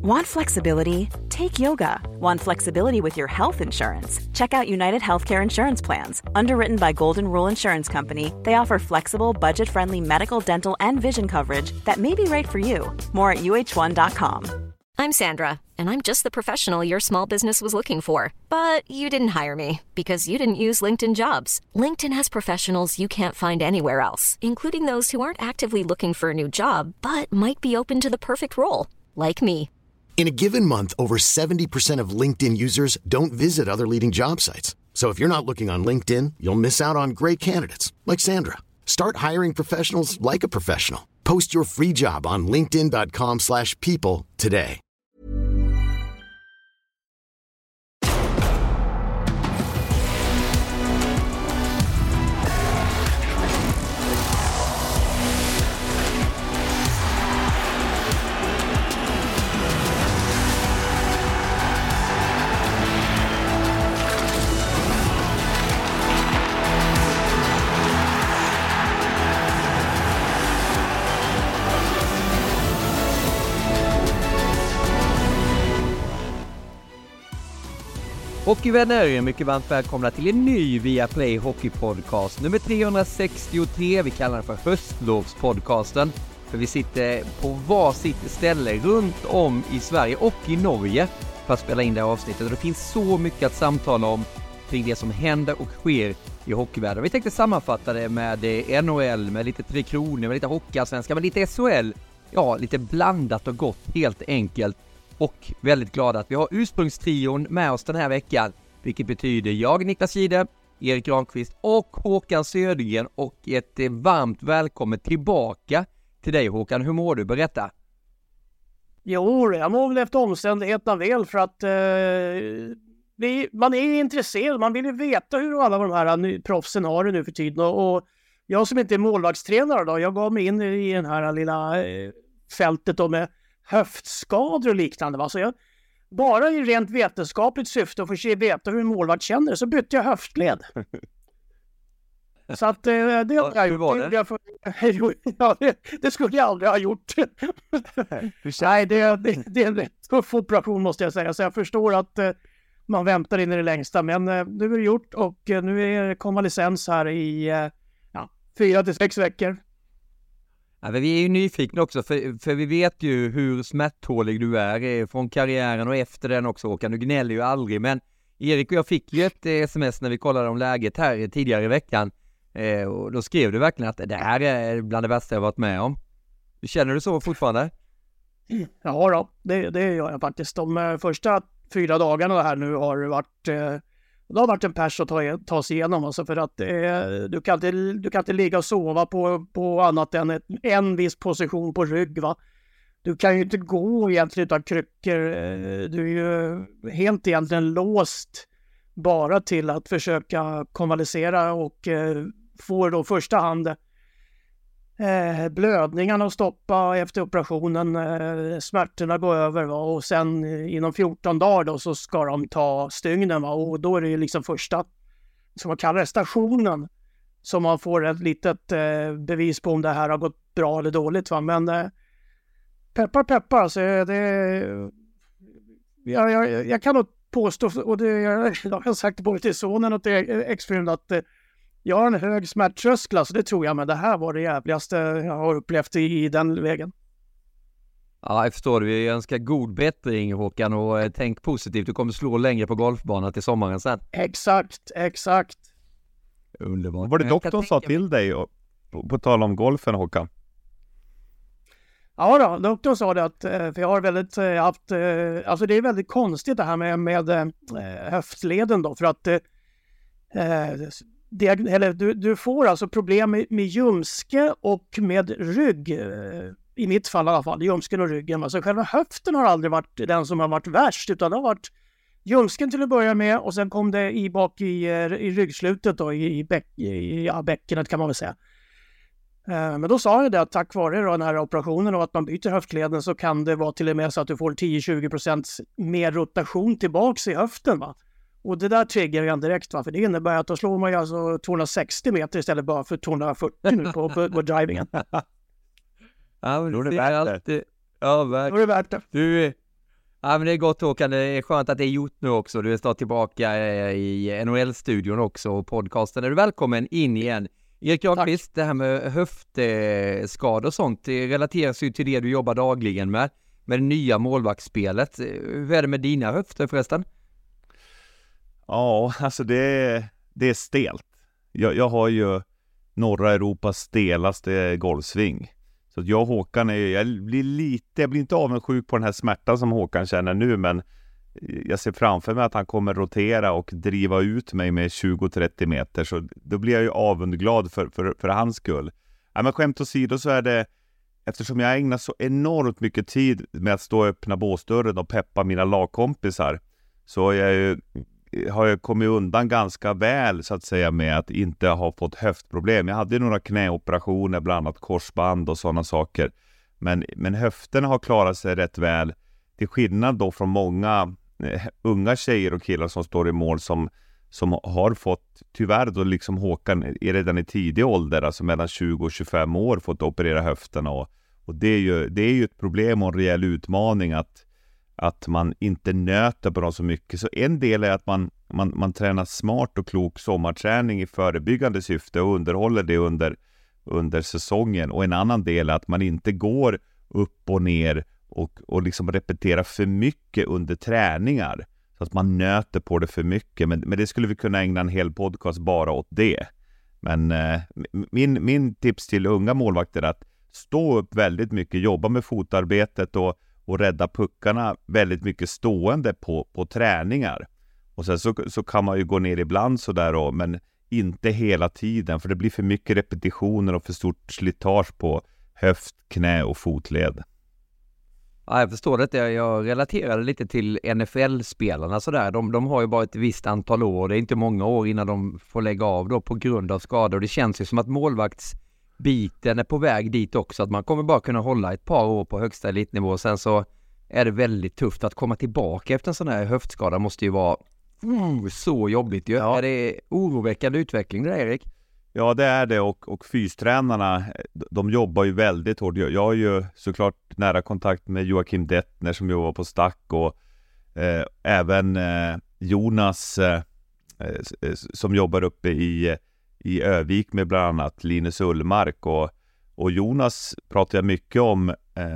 Want flexibility? Take yoga. Want flexibility with your health insurance? Check out United Healthcare Insurance Plans. Underwritten by Golden Rule Insurance Company, they offer flexible, budget-friendly medical, dental, and vision coverage that may be right for you. More at uh1.com. I'm Sandra, and I'm just the professional your small business was looking for. But you didn't hire me because you didn't use LinkedIn Jobs. LinkedIn has professionals you can't find anywhere else, including those who aren't actively looking for a new job, but might be open to the perfect role, like me. In a given month, over 70% of LinkedIn users don't visit other leading job sites. So if you're not looking on LinkedIn, you'll miss out on great candidates like Sandra. Start hiring professionals like a professional. Post your free job on linkedin.com/people today. Hockeyvänner, mycket varmt välkomna till en ny Viaplay Hockeypodcast. Nummer 363, vi kallar den för höstlovspodcasten. För vi sitter på varsitt ställe runt om i Sverige och i Norge för att spela in det här avsnittet. Och det finns så mycket att samtala om kring det som händer och sker i hockeyvärlden. Vi tänkte sammanfatta det med NHL, med lite Tre Kronor, med lite Hockeyallsvenskan, med lite SHL. Ja, lite blandat och gott helt enkelt. Och väldigt glada att vi har ursprungstrion med oss den här veckan. Vilket betyder jag, Niklas Gide, Erik Granqvist och Håkan Södergren. Och ett varmt välkommen tillbaka till dig, Håkan. Hur mår du? Berätta. Jo, jag mår väl efter omständigheterna väl för att man är intresserad. Man vill ju veta hur alla de här proffsen har det nu för tiden. Och jag som inte är målvaktstränare då, jag gav mig in i den här lilla fältet då med höftskador och liknande. Va? Så jag, bara i rent vetenskapligt syfte att få veta hur en målvakt känner så bytte jag höftled. Så att det har jag gjort. Det skulle jag aldrig ha gjort. Nej, det är en rätt tuff operation måste jag säga. Så jag förstår att man väntar in i det längsta. Men nu är det gjort och nu är det konvalescens här i 4-6 veckor. Ja, vi är ju nyfikna också för vi vet ju hur smärttålig du är från karriären och efter den också, Håkan. Du gnäller ju aldrig, men Erik och jag fick ju ett sms när vi kollade om läget här tidigare i veckan och då skrev du verkligen att det här är bland det värsta jag varit med om. Känner du så fortfarande? Ja då, det gör jag faktiskt. De första 4 dagarna här nu har det har varit en pers att ta sig igenom, alltså för att du kan inte ligga och sova på annat än en viss position på rygg, va. Du kan ju inte gå egentligen utan kryckor. Du är ju helt egentligen låst bara till att försöka konvalescera och få då första hand blödningarna att stoppa efter operationen, smärtorna går över, va? Och sen inom 14 dagar då så ska de ta stygnen, va? Och då är det ju liksom första, som man kallar det, stationen, som man får ett litet bevis på om det här har gått bra eller dåligt, va? Men peppar så jag kan nog påstå, och det jag har sagt både till sonen och till exfrun, att jag har en hög smärttröskel, så det tror jag, men det här var det jävligaste jag har upplevt i den vägen. Ja, jag förstår det. Vi önskar god bättring, Håkan, och tänk positivt. Du kommer slå längre på golfbanan till sommaren sen. Exakt. Underbart. Var det doktorn sa till dig på tal om golfen, Håkan? Ja då, doktorn sa det att för jag har väldigt haft, alltså det är väldigt konstigt det här med höftleden då, för att du får alltså problem med ljumske och med rygg, i mitt fall i alla fall, ljumsken och ryggen. Alltså själva höften har aldrig varit den som har varit värst, utan det har varit ljumsken till att börja med, och sen kom det bak i ryggslutet då, i bäckenet kan man väl säga. Men då sa jag det att tack vare den här operationen och att man byter höftleden så kan det vara till och med så att du får 10-20% mer rotation tillbaks i höften, va? Och det där triggar jag direkt, va? För det innebär att då slår man ju alltså 260 meter istället bara för 240 nu på drivingen. Ja, men då är det värt det. Ja, då är det värt det. Du, Ja, men det är gott, Håkan. Det är skönt att det är gjort nu också. Du är snart tillbaka i NHL-studion också och podcasten. Är du välkommen in igen. Erik Granqvist, det här med höftskador och sånt relateras ju till det du jobbar dagligen med det nya målvaktsspelet. Hur är det med dina höfter förresten? Ja, alltså det är stelt. Jag har ju norra Europas stelaste golfsving. Så att jag och Håkan jag blir inte avundsjuk på den här smärtan som Håkan känner nu, men jag ser framför mig att han kommer rotera och driva ut mig med 20-30 meter, så då blir jag ju avundglad för hans skull. Ja, men skämt åsido så är det, eftersom jag ägnar så enormt mycket tid med att stå och öppna båsdörren och peppa mina lagkompisar, så har jag kommit undan ganska väl så att säga med att inte ha fått höftproblem. Jag hade några knäoperationer, bland annat korsband och sådana saker. Men höfterna har klarat sig rätt väl. Till skillnad då från många unga tjejer och killar som står i mål som har fått, tyvärr då liksom Håkan redan i tidig ålder, alltså mellan 20 och 25 år, fått operera höfterna. Och det är ju ett problem och en rejäl utmaning att man inte nöter på dem så mycket. Så en del är att man tränar smart och klok sommarträning i förebyggande syfte och underhåller det under säsongen. Och en annan del är att man inte går upp och ner och liksom repeterar för mycket under träningar. Så att man nöter på det för mycket. Men det skulle vi kunna ägna en hel podcast bara åt det. Men min tips till unga målvakter är att stå upp väldigt mycket, jobba med fotarbetet och rädda puckarna väldigt mycket stående på träningar. Och sen så kan man ju gå ner ibland sådär, men inte hela tiden, för det blir för mycket repetitioner och för stort slitage på höft, knä och fotled. Ja, jag förstår det. Jag relaterade lite till NFL-spelarna sådär. De har ju bara ett visst antal år. Det är inte många år innan de får lägga av då på grund av skador. Det känns ju som att målvaktsbiten är på väg dit också. Att man kommer bara kunna hålla ett par år på högsta elitnivå. Sen så är det väldigt tufft att komma tillbaka efter en sån här höftskada. Måste ju vara så jobbigt ju. Ja. Är det oroväckande utveckling där, Erik? Ja, det är det, och fystränarna, de jobbar ju väldigt hårt. Jag har ju såklart nära kontakt med Joakim Dettner som jobbar på Stack, och även Jonas som jobbar uppe i Övik med bland annat Linus Ullmark, och Jonas pratar jag mycket om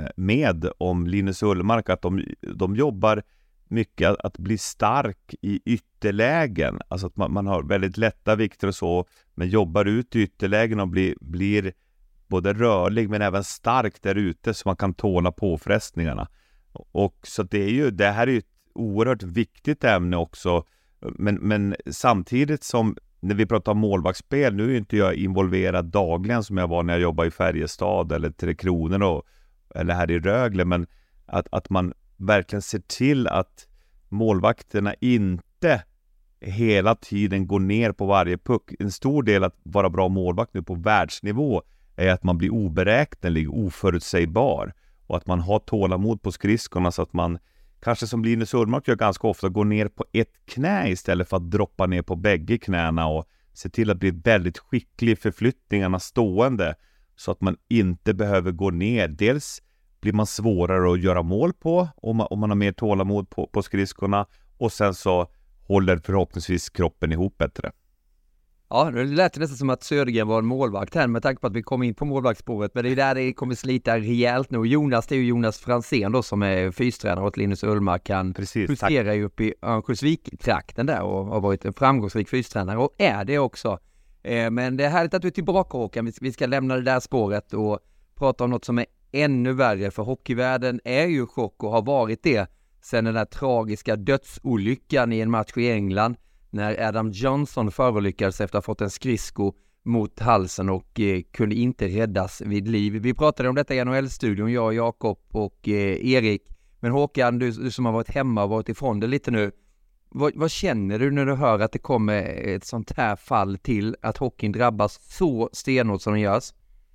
Linus Ullmark, att de jobbar mycket att bli stark i ytterlägen, alltså att man har väldigt lätta vikter och så, men jobbar ut i ytterlägen och blir både rörlig men även stark där ute, så man kan tåla påfrestningarna. Och så det här är ju ett oerhört viktigt ämne också, men samtidigt som när vi pratar om målvaktsspel, nu är inte jag involverad dagligen som jag var när jag jobbade i Färjestad eller Tre Kronor eller här i Rögle, men att man verkligen ser till att målvakterna inte hela tiden går ner på varje puck. En stor del att vara bra målvakt nu på världsnivå är att man blir oberäknelig, oförutsägbar, och att man har tålamod på skridskorna, så att man kanske, som Linus Ullmark gör ganska ofta, går ner på ett knä istället för att droppa ner på bägge knäna, och se till att bli väldigt skicklig i förflyttningarna stående, så att man inte behöver gå ner. Dels blir man svårare att göra mål på om man har mer tålamod på skridskorna, och sen så håller förhoppningsvis kroppen ihop bättre. Ja, det lät nästan som att Södergren var en målvakt här, med tanke på att vi kom in på målvaktsspåret, men det är där det kommer slita rejält nu. Jonas, det är ju Jonas Franzén då, som är fystränare åt Linus Ullmark. Han huserar ju upp i Örnsköldsvik-trakten där och har varit en framgångsrik fystränare, och är det också. Men det är härligt att du är tillbaka, Håkan. Vi ska lämna det där spåret och prata om något som är ännu värre, för hockeyvärlden är ju chock och har varit det sedan den där tragiska dödsolyckan i en match i England, när Adam Johnson förolyckades efter att ha fått en skridsko mot halsen och kunde inte räddas vid liv. Vi pratade om detta i NHL-studion, jag, Jakob och Erik. Men Håkan, du som har varit hemma och varit ifrån det lite nu, vad känner du när du hör att det kommer ett sånt här fall till, att hockeyn drabbas så stenhårt som den görs?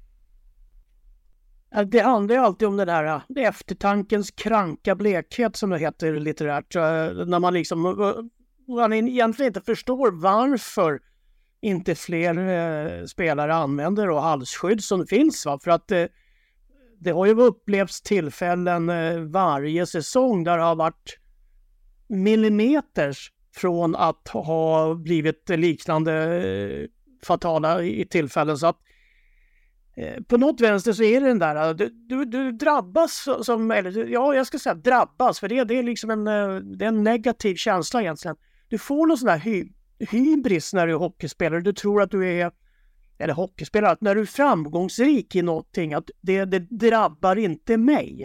Det handlar ju alltid om det där eftertankens kranka blekhet, som det heter litterärt. När man egentligen inte förstår varför inte fler spelare använder halsskydd som finns. Va? För att det har ju upplevts tillfällen varje säsong där det har varit millimeters från att ha blivit liknande fatala i tillfällen. Så att på något vänster så är det den där, du drabbas som, eller ja, jag ska säga drabbas, för det är liksom det är en negativ känsla egentligen. Du får någon sån där hybris när du är hockeyspelare. Du tror att du är, eller hockeyspelare, att när du är framgångsrik i någonting, att det drabbar inte mig.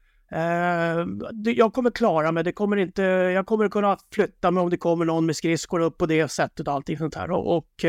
Jag kommer klara mig, jag kommer kunna flytta mig om det kommer någon med skridskor upp på det sättet och allting sånt här. Och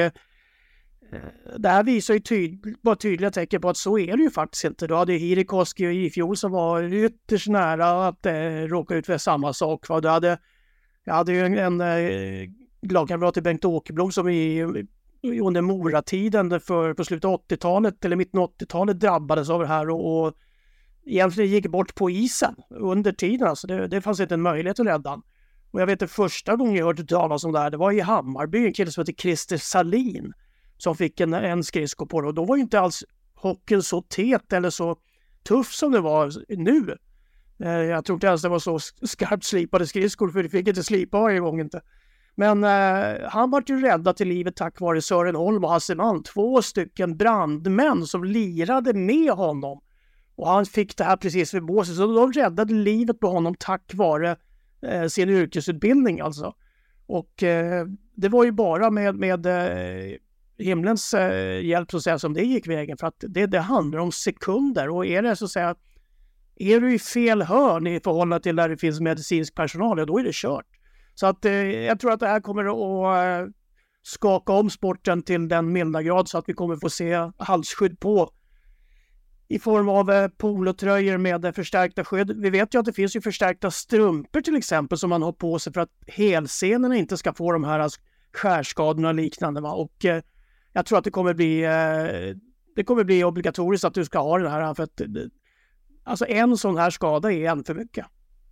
det här visar ju bara tydliga tecken på att så är det ju faktiskt inte. Du hade Hirikoski i fjol som var ytterst nära att råka ut för samma sak. Jag hade ju en lagkamrat till Bengt Åkerblom som under Mora-tiden på slutet av 80-talet eller mitten av 80-talet drabbades av det här och egentligen gick bort på isen under tiden. Alltså det fanns inte en möjlighet att rädda. Och jag vet det första gången jag hörde talas om det här, det var i Hammarby, en kille som heter Christer Salin som fick en skridsko på det. Och då var ju inte alls hockeyn så tät eller så tuff som det var nu. Jag tror inte ens det var så skarpt slipade skridskor, för det fick inte slipa varje gång inte. Men han var ju räddad till livet tack vare Sören Holm och Hasse Mann, 2 stycken brandmän som lirade med honom. Och han fick det här precis vid båset, så de räddade livet på honom tack vare sin yrkesutbildning alltså. Och det var ju bara med himlens hjälp så att säga som det gick vägen, för att det handlar om sekunder. Och är det så att säga, är du i fel hörn i förhållande till där det finns medicinsk personal, då är det kört. Så att jag tror att det här kommer att skaka om sporten till den milda grad så att vi kommer få se halsskydd på i form av polotröjor med förstärkta skydd. Vi vet ju att det finns ju förstärkta strumpor till exempel som man har på sig för att helsenorna inte ska få de här skärskadorna och liknande. Va? Och jag tror att det kommer bli obligatoriskt att du ska ha den här, för att alltså en sån här skada är en för mycket.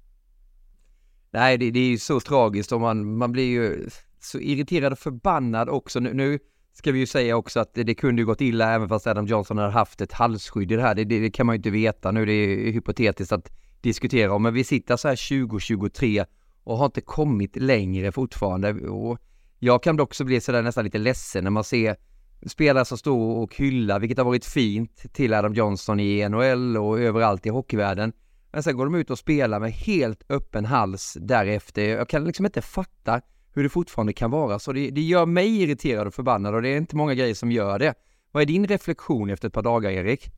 Nej, det är ju så tragiskt och man blir ju så irriterad och förbannad också. Nu ska vi ju säga också att det kunde ju gått illa även fast Adam Johnson hade haft ett halsskydd i det här. Det kan man ju inte veta nu, det är hypotetiskt att diskutera om. Men vi sitter så här 2023 och har inte kommit längre fortfarande. Och jag kan också bli så där nästan lite ledsen när man ser spelare som står och hyllar, vilket har varit fint, till Adam Johnson i NHL och överallt i hockeyvärlden. Men sen går de ut och spelar med helt öppen hals därefter. Jag kan liksom inte fatta hur det fortfarande kan vara. Så det gör mig irriterad och förbannad, och det är inte många grejer som gör det. Vad är din reflektion efter ett par dagar, Erik?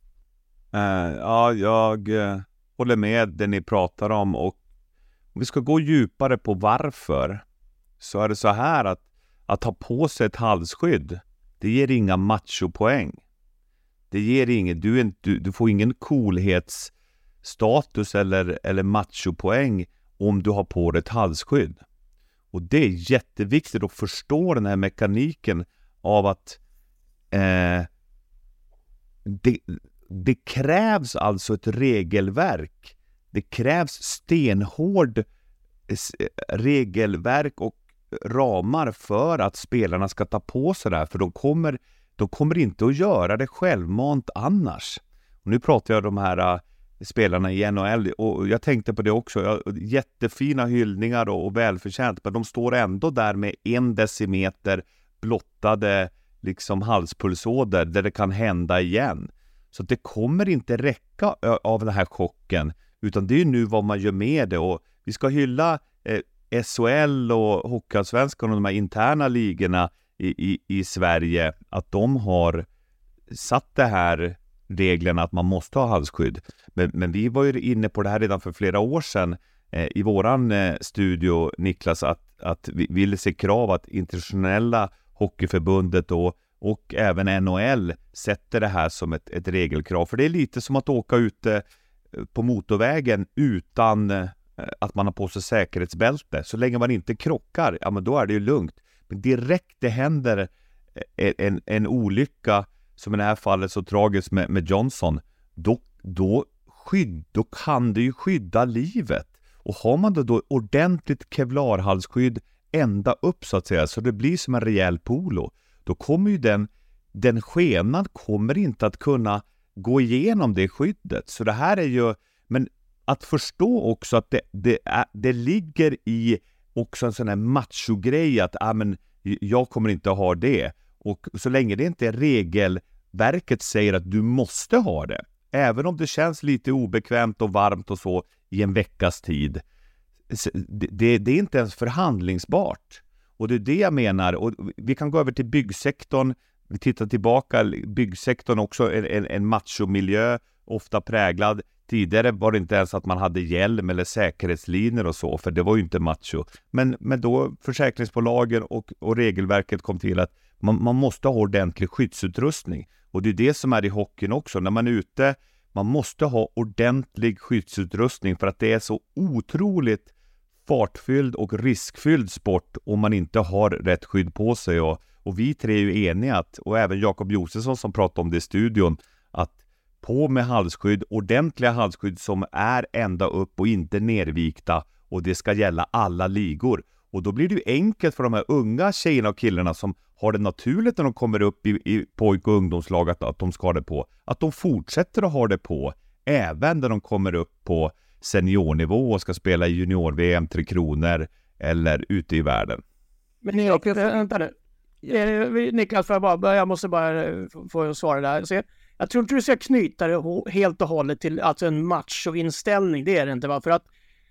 Ja, jag håller med det ni pratar om, och om vi ska gå djupare på varför, så är det så här att ha på sig ett halsskydd, det ger inga machopoäng. Det ger inget, du får ingen coolhetsstatus eller machopoäng om du har på dig ett halsskydd. Och det är jätteviktigt att förstå den här mekaniken av att det krävs alltså ett regelverk. Det krävs stenhård regelverk och ramar för att spelarna ska ta på sig det här. För de kommer inte att göra det självmant annars. Och nu pratar jag om de här spelarna i NHL, och jag tänkte på det också. Jättefina hyllningar och välförtjänt, men de står ändå där med 1 decimeter blottade liksom halspulsåder där det kan hända igen. Så det kommer inte räcka av den här chocken, utan det är nu vad man gör med det. Och vi ska hylla SHL och Hockeyallsvenskan och de här interna ligorna i Sverige, att de har satt det här reglerna att man måste ha halsskydd. Men vi var ju inne på det här redan för flera år sedan i våran studio, Niklas, att vi ville se krav att internationella hockeyförbundet och även NHL sätter det här som ett regelkrav. För det är lite som att åka ute på motorvägen utan att man har på sig säkerhetsbälte. Så länge man inte krockar, ja men då är det ju lugnt. Men direkt det händer en olycka, som i det här fallet så tragiskt med Johnson, då kan det ju skydda livet. Och har man då ordentligt kevlarhalsskydd ända upp så att säga, så det blir som en rejäl polo, då kommer ju den skenan kommer inte att kunna gå igenom det skyddet. Så det här är ju, men att förstå också att det ligger i också en sån här macho-grej att jag kommer inte att ha det. Och så länge det inte är regelverket säger att du måste ha det, även om det känns lite obekvämt och varmt och så i en veckas tid, det är inte ens förhandlingsbart. Och det är det jag menar. Och vi kan gå över till byggsektorn. Vi tittar tillbaka, byggsektorn också en machomiljö, ofta präglad. Tidigare var det inte ens att man hade hjälm eller säkerhetslinjer och så, för det var ju inte macho. Men då försäkringsbolagen och regelverket kom till att man måste ha ordentlig skyddsutrustning. Och det är det som är i hockeyn också. När man är ute, man måste ha ordentlig skyddsutrustning för att det är så otroligt fartfylld och riskfylld sport om man inte har rätt skydd på sig. Och vi tre är ju eniga, och även Jakob Josefsson som pratade om det i studion, att på med halsskydd, ordentliga halsskydd som är ända upp och inte nervikta, och det ska gälla alla ligor. Och då blir det ju enkelt för de här unga tjejerna och killarna som har det naturligt när de kommer upp i pojk- och ungdomslag att de ska ha det på, att de fortsätter att ha det på även när de kommer upp på seniornivå och ska spela i junior-VM, 3 Kronor eller ute i världen. Men vänta nu. Niklas, jag måste bara få svara där. Så jag tror inte du ska knyta det helt och hållet till alltså en machoinställning. Det är det inte, va? För att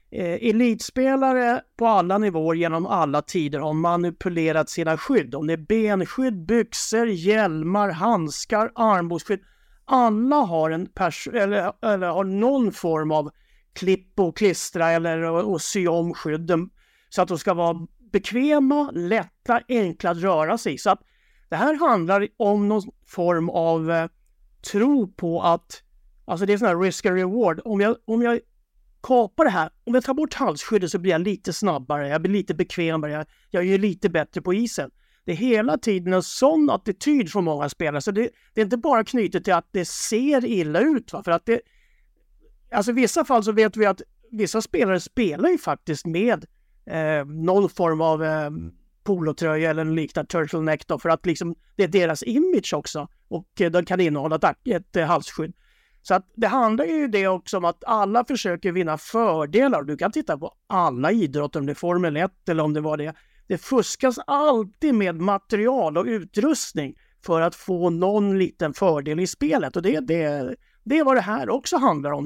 elitspelare på alla nivåer genom alla tider har manipulerat sina skydd. Om det är benskydd, byxor, hjälmar, handskar, armbågsskydd. Alla har eller har någon form av klipp och klistra eller sy om skydden så att de ska vara bekväma, lätta, enkla att röra sig. Så att det här handlar om någon form av tro på att, alltså det är sån här risk and reward. Om jag kapar det här, om jag tar bort halsskyddet så blir jag lite snabbare, jag blir lite bekvämare, jag är lite bättre på isen. Det är hela tiden en sån attityd från många spelare. Så det är inte bara knutet till att det ser illa ut, va? För att alltså i vissa fall så vet vi att vissa spelare spelar ju faktiskt med någon form av polotröja eller en liknande turtleneck då, för att liksom det är deras image också, och de kan innehålla ett halsskydd. Så att det handlar ju det också om att alla försöker vinna fördelar. Du kan titta på alla idrotter, om det är Formel 1 eller om det var det. Det fuskas alltid med material och utrustning för att få någon liten fördel i spelet, och det är vad det här också handlar om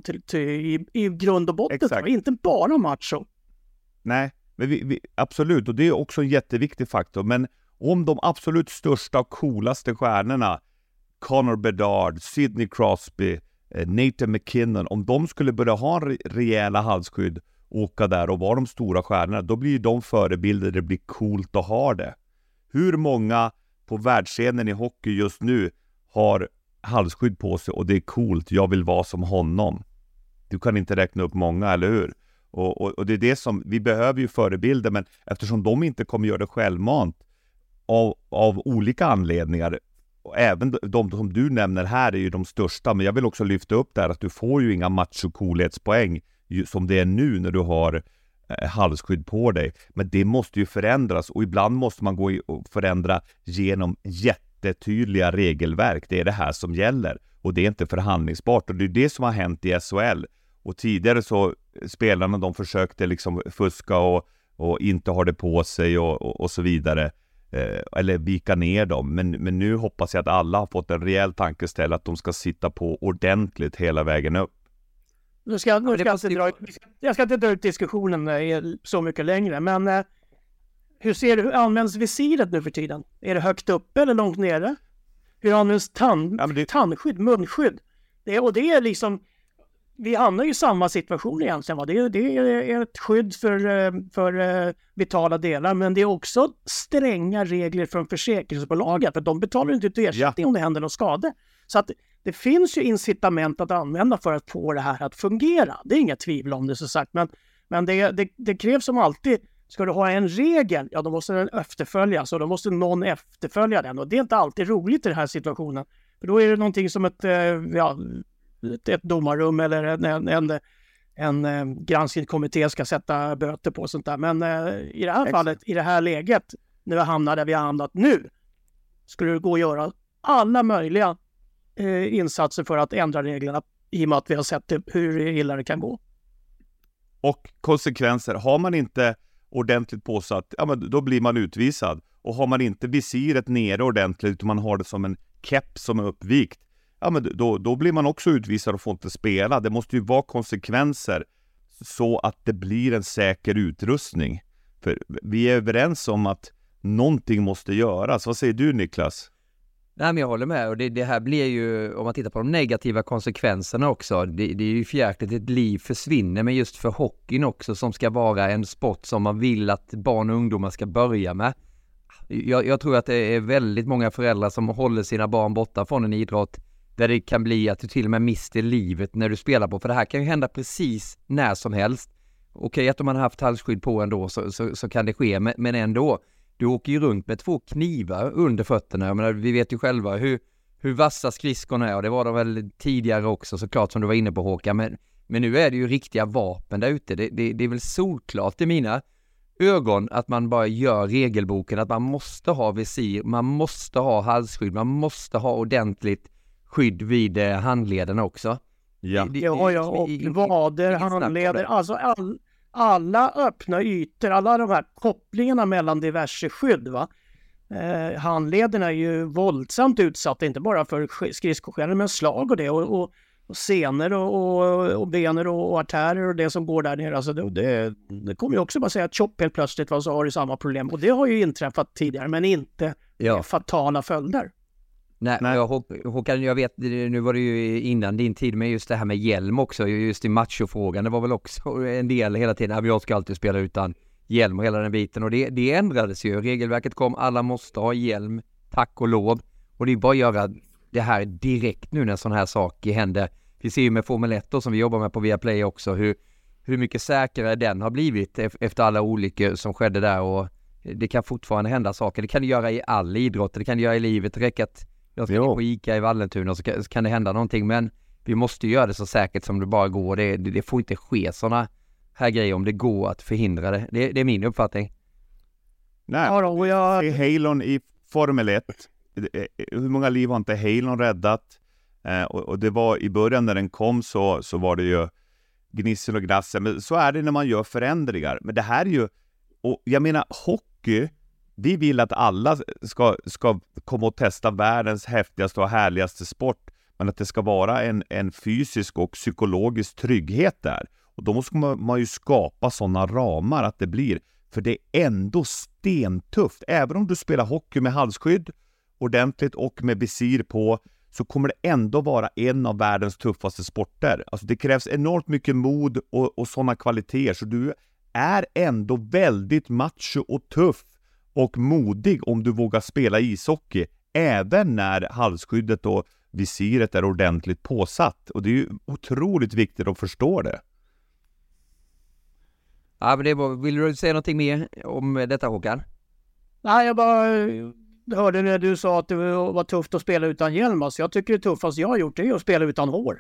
i grund och botten. Inte bara macho. Nej, men absolut, och det är också en jätteviktig faktor. Men om de absolut största och coolaste stjärnorna, Connor Bedard, Sidney Crosby, Nathan McKinnon, om de skulle börja ha rejäla halsskydd, åka där och vara de stora stjärnorna, då blir de förebilder, det blir coolt att ha det. Hur många på världsscenen i hockey just nu har halsskydd på sig och det är coolt, jag vill vara som honom? Du kan inte räkna upp många, eller hur? Och det är det som, vi behöver ju förebilder, men eftersom de inte kommer göra det självmant av olika anledningar, och även de som du nämner här är ju de största, men jag vill också lyfta upp där att du får ju inga macho-coolhetspoäng som det är nu när du har halsskydd på dig. Men det måste ju förändras, och ibland måste man gå och förändra genom jättetydliga regelverk. Det är det här som gäller, och det är inte förhandlingsbart, och det är det som har hänt i SHL. Och tidigare så spelarna, de försökte liksom fuska och inte ha det på sig och så vidare, eller vika ner dem. Men nu hoppas jag att alla har fått en rejäl tankeställ att de ska sitta på ordentligt hela vägen upp. Jag ska inte dra ut diskussionen så mycket längre, men hur används visiret nu för tiden? Är det högt uppe eller långt nere? Hur används tandskydd, munskydd? Det är liksom, vi hamnar ju i samma situation egentligen. Va? Det är ett skydd för vitala delar, men det är också stränga regler från försäkringsbolaget, för de betalar inte ut ersättning om det händer någon skada. Så att det finns ju incitament att använda för att få det här att fungera. Det är inga tvivel om det, så sagt. Men det krävs som alltid, ska du ha en regel, ja då måste den efterföljas, och då måste någon efterfölja den. Och det är inte alltid roligt i den här situationen. För då är det någonting som ett domarrum eller en granskningskommitté ska sätta böter på sånt där. Men i det här fallet, i det här läget, när vi hamnar där vi har hamnat nu, skulle det gå att göra alla möjliga insatser för att ändra reglerna i och med att vi har sett hur illa det kan gå. Och konsekvenser, har man inte ordentligt påsatt, ja, men då blir man utvisad. Och har man inte visiret nere ordentligt utan man har det som en keps som är uppvikt, ja, men då blir man också utvisad och får inte spela. Det måste ju vara konsekvenser så att det blir en säker utrustning. För vi är överens om att någonting måste göras. Vad säger du, Niklas? Nej, men jag håller med, och det här blir ju, om man tittar på de negativa konsekvenserna också, det är ju fjärkligt, ett liv försvinner, men just för hockeyn också, som ska vara en sport som man vill att barn och ungdomar ska börja med. Jag tror att det är väldigt många föräldrar som håller sina barn borta från en idrott där det kan bli att du till och med mister livet när du spelar på, för det här kan ju hända precis när som helst. Okej, att om man har haft halsskydd på ändå så kan det ske, men ändå. Du åker ju runt med 2 knivar under fötterna. Jag menar, vi vet ju själva hur vassa skridskorna är, och det var de väl tidigare också, såklart, som du var inne på, Håkan. Men nu är det ju riktiga vapen där ute. Det är väl solklart i mina ögon att man bara gör regelboken, att man måste ha visir, man måste ha halsskydd, man måste ha ordentligt skydd vid handlederna också. Ja, och vader, handleder, alltså alla öppna ytor, alla de här kopplingarna mellan diverse skydd, va? Handlederna är ju våldsamt utsatta, inte bara för skridskoskäl, men slag och det, och senor och bener och artärer och det som går där nere. Alltså det kommer ju också bara säga att Chop helt plötsligt så har du samma problem, och det har ju inträffat tidigare, men inte fatala följder. Nej. Håkan, jag vet, nu var det ju innan din tid, med just det här med hjälm också, just i machofrågan, det var väl också en del hela tiden, jag ska alltid spela utan hjälm och hela den biten, och det ändrades ju, regelverket kom, alla måste ha hjälm, tack och lov, och det är bara att göra det här direkt nu när sån här sak händer. Vi ser ju med Formel 1 då, som vi jobbar med på Viaplay också, hur mycket säkrare den har blivit efter alla olyckor som skedde där, och det kan fortfarande hända saker, det kan det göra i all idrott, det kan det göra i livet, det räcker att jag ska på Ica i Vallentuna så kan det hända någonting, men vi måste göra det så säkert som det bara går. Det får inte ske såna här grejer om det går att förhindra det. Det är min uppfattning. Nej, Halon i Formel 1. Hur många liv har inte Halon räddat? Och det var i början när den kom så var det ju gnissel och glassel. Men så är det när man gör förändringar. Men det här är ju, och jag menar hockey, vi vill att alla ska komma och testa världens häftigaste och härligaste sport, men att det ska vara en fysisk och psykologisk trygghet där. Och då måste man ju skapa sådana ramar att det blir, för det är ändå stentufft. Även om du spelar hockey med halsskydd ordentligt och med visir på, så kommer det ändå vara en av världens tuffaste sporter. Alltså det krävs enormt mycket mod och sådana kvaliteter, så du är ändå väldigt macho och tuff och modig om du vågar spela ishockey, även när halsskyddet och visiret är ordentligt påsatt. Och det är ju otroligt viktigt att förstå det. Ja, men vill du säga någonting mer om detta, Håkan? Nej, jag bara hörde när du sa att det var tufft att spela utan hjälm. Alltså, jag tycker det tuffaste jag har gjort är att spela utan hår.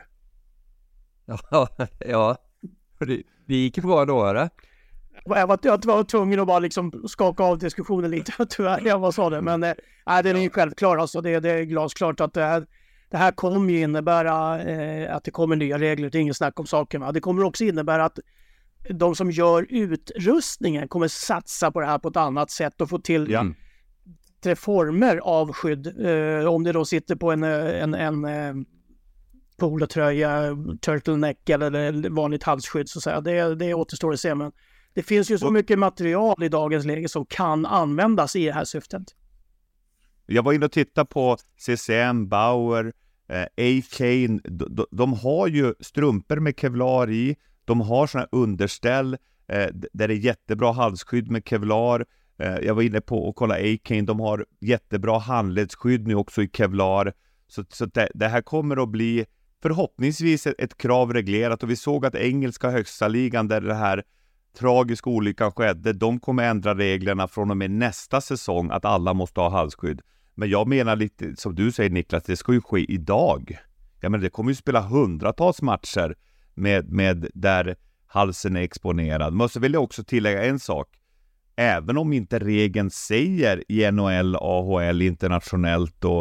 Ja. Det gick bra då, eller? Jag var tvungen att bara liksom skaka av diskussionen lite, tyvärr, jag bara sa det. Men den är ju självklar, alltså det är glasklart att det här kommer ju innebära att det kommer nya regler, det är ingen snack om saken. Va? Det kommer också innebära att de som gör utrustningen kommer satsa på det här på ett annat sätt och få till tre former av skydd. Om det då sitter på en polotröja, turtleneck eller vanligt halsskydd, så att säga. Det återstår att se, men det finns ju så mycket material i dagens läge som kan användas i det här syftet. Jag var inne och tittade på CCM, Bauer, A-Kane. De har ju strumpor med kevlar i. De har såna här underställ där det är jättebra halsskydd med kevlar. Jag var inne på att kolla A-Kane. De har jättebra handledsskydd nu också i kevlar. Så det här kommer att bli förhoppningsvis ett krav reglerat. Och vi såg att engelska högsta ligan, där det här tragiska olyckan skedde, de kommer ändra reglerna från och med nästa säsong att alla måste ha halsskydd. Men jag menar lite som du säger, Niklas, det ska ju ske idag. Ja, men det kommer ju spela hundratals matcher med där halsen är exponerad. Men så vill jag också tillägga en sak. Även om inte regeln säger i NHL, AHL, internationellt och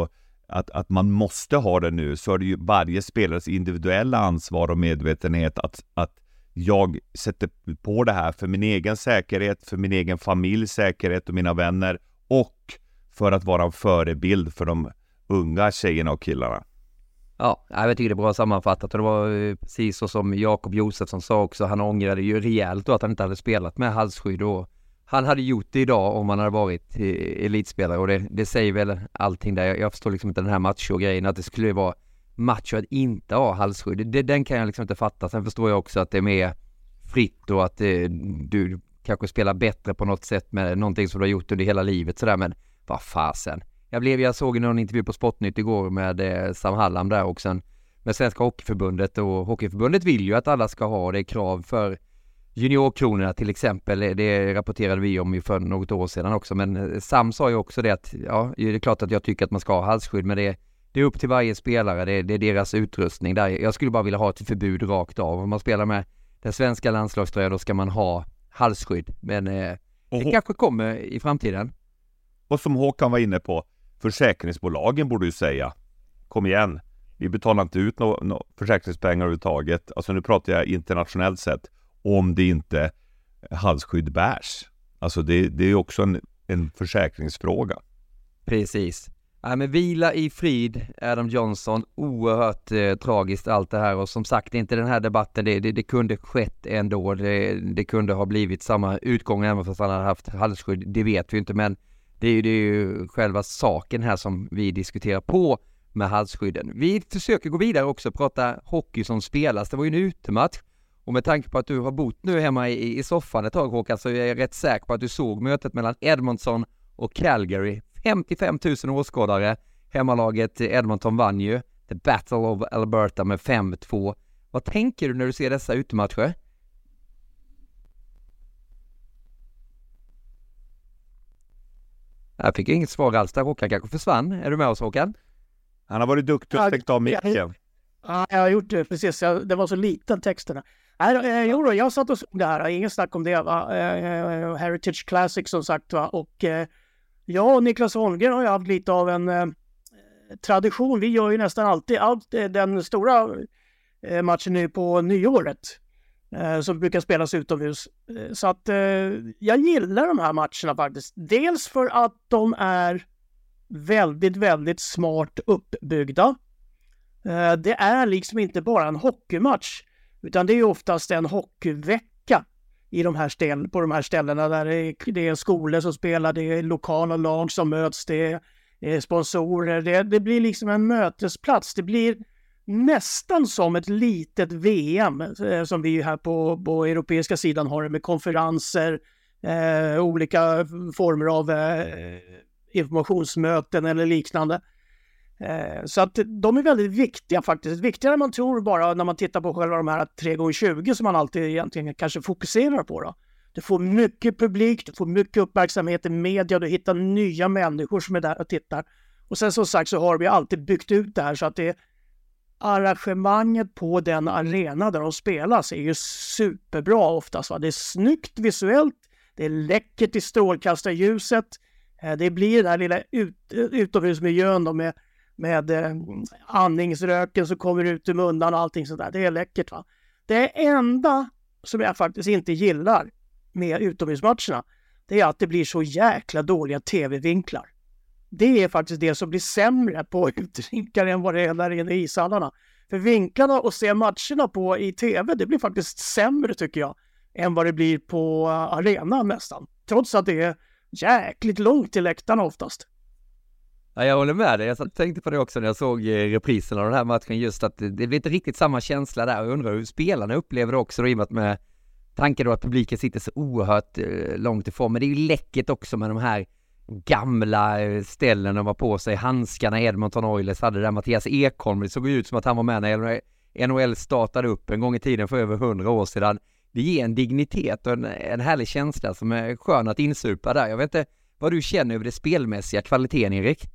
att man måste ha det nu, så är det ju varje spelares individuella ansvar och medvetenhet att jag sätter på det här för min egen säkerhet, för min egen familjs säkerhet och mina vänner, och för att vara en förebild för de unga tjejerna och killarna. Ja, jag tycker det är bra sammanfattat, och det var precis så som Jakob Josefsson sa också. Han ångrade ju rejält då att han inte hade spelat med halsskydd, och han hade gjort det idag om han hade varit elitspelare, och det säger väl allting där. Jag förstår liksom inte den här macho-grejen, att det skulle vara macho att inte ha halsskydd. Den kan jag liksom inte fatta. Sen förstår jag också att det är mer fritt och att du kanske spelar bättre på något sätt med någonting som du har gjort under hela livet sådär, men vad fasen. Jag såg någon intervju på Sportnytt igår med Sam Hallam där, och sen med Svenska Hockeyförbundet, och Hockeyförbundet vill ju att alla ska ha det krav för juniorkronorna till exempel. Det rapporterade vi om ju för något år sedan också, men Sam sa ju också det att ja, det är klart att jag tycker att man ska ha halsskydd, men det är upp till varje spelare, det är deras utrustning där. Jag skulle bara vilja ha ett förbud rakt av. Om man spelar med den svenska landslagströjan, då ska man ha halsskydd, men det kanske kommer i framtiden. Och som Håkan var inne på, försäkringsbolagen borde ju säga, kom igen, vi betalar inte ut några försäkringspengar överhuvudtaget, alltså nu pratar jag internationellt sett, om det inte halsskydd bärs. Alltså det är ju också en försäkringsfråga. Precis. Ja, men vila i frid, Adam Johnson. Oerhört tragiskt allt det här, och som sagt, inte den här debatten, det kunde skett ändå. Det kunde ha blivit samma utgång även fast han hade haft halsskydd, det vet vi inte, men det är ju själva saken här som vi diskuterar på med halsskydden. Vi försöker gå vidare också och prata hockey som spelas. Det var ju en utematch, och med tanke på att du har bott nu hemma i soffan ett tag, Håkan, så är jag rätt säker på att du såg mötet mellan Edmonton och Calgary. 55 000 åskådare. Hemmalaget Edmonton vann ju The Battle of Alberta med 5-2. Vad tänker du när du ser dessa utematcher? Jag fick inget svar alls där. Håkan kanske försvann. Är du med oss, Håkan? Han har varit duktig och stängt av micken. Ja, jag har gjort det precis. Det var så liten texterna. Jag satt och såg det här. Ingen snack om det, va? Heritage Classic som sagt, va? Och jag och Niklas Holmgren har ju haft lite av en tradition. Vi gör ju nästan alltid den stora matchen nu på nyåret. Som brukar spelas utomhus. Så att jag gillar de här matcherna faktiskt. Dels för att de är väldigt, väldigt smart uppbyggda. Det är liksom inte bara en hockeymatch, utan det är oftast en hockeyvecka i på de här ställena där det är skolor som spelar, det är lokala lag som möts, det är sponsorer. Det blir liksom en mötesplats. Det blir nästan som ett litet VM som vi här på europeiska sidan har, med konferenser, olika former av informationsmöten eller liknande. Så att de är väldigt viktiga faktiskt. Viktigare än man tror bara när man tittar på själva de här 3x20 som man alltid egentligen kanske fokuserar på då. Du får mycket publik, du får mycket uppmärksamhet i media, du hittar nya människor som är där och tittar. Och sen som sagt så har vi alltid byggt ut det här så att det arrangemanget på den arena där de spelas är ju superbra oftast, va? Det är snyggt visuellt, det är läckert i strålkastarljuset, det blir den här lilla utomhusmiljön då med andningsröken som kommer ut ur munnen och allting sånt där. Det är läckert, va? Det enda som jag faktiskt inte gillar med utomhusmatcherna, det är att det blir så jäkla dåliga tv-vinklar. Det är faktiskt det som blir sämre på utrinkar än vad det är där inne i ishallarna. För vinklarna och se matcherna på i tv, det blir faktiskt sämre tycker jag än vad det blir på arenan nästan. Trots att det är jäkligt långt till läktarna oftast. Ja, jag håller med dig. Jag tänkte på det också när jag såg reprisen av den här matchen, just att det blir inte riktigt samma känsla där. Jag undrar hur spelarna upplever det också, då, med tanken då att publiken sitter så oerhört långt ifrån. Men det är ju läckert också med de här gamla ställen de var på sig. Handskarna Edmonton Oilers hade där, Mattias Ekholm. Det såg ut som att han var med när NHL startade upp en gång i tiden för över 100 år sedan. Det ger en dignitet och en härlig känsla som är skön att insupa där. Jag vet inte vad du känner över det spelmässiga kvaliteten, Erik?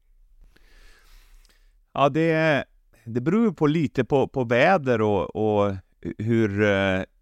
Ja, det beror på lite på väder och hur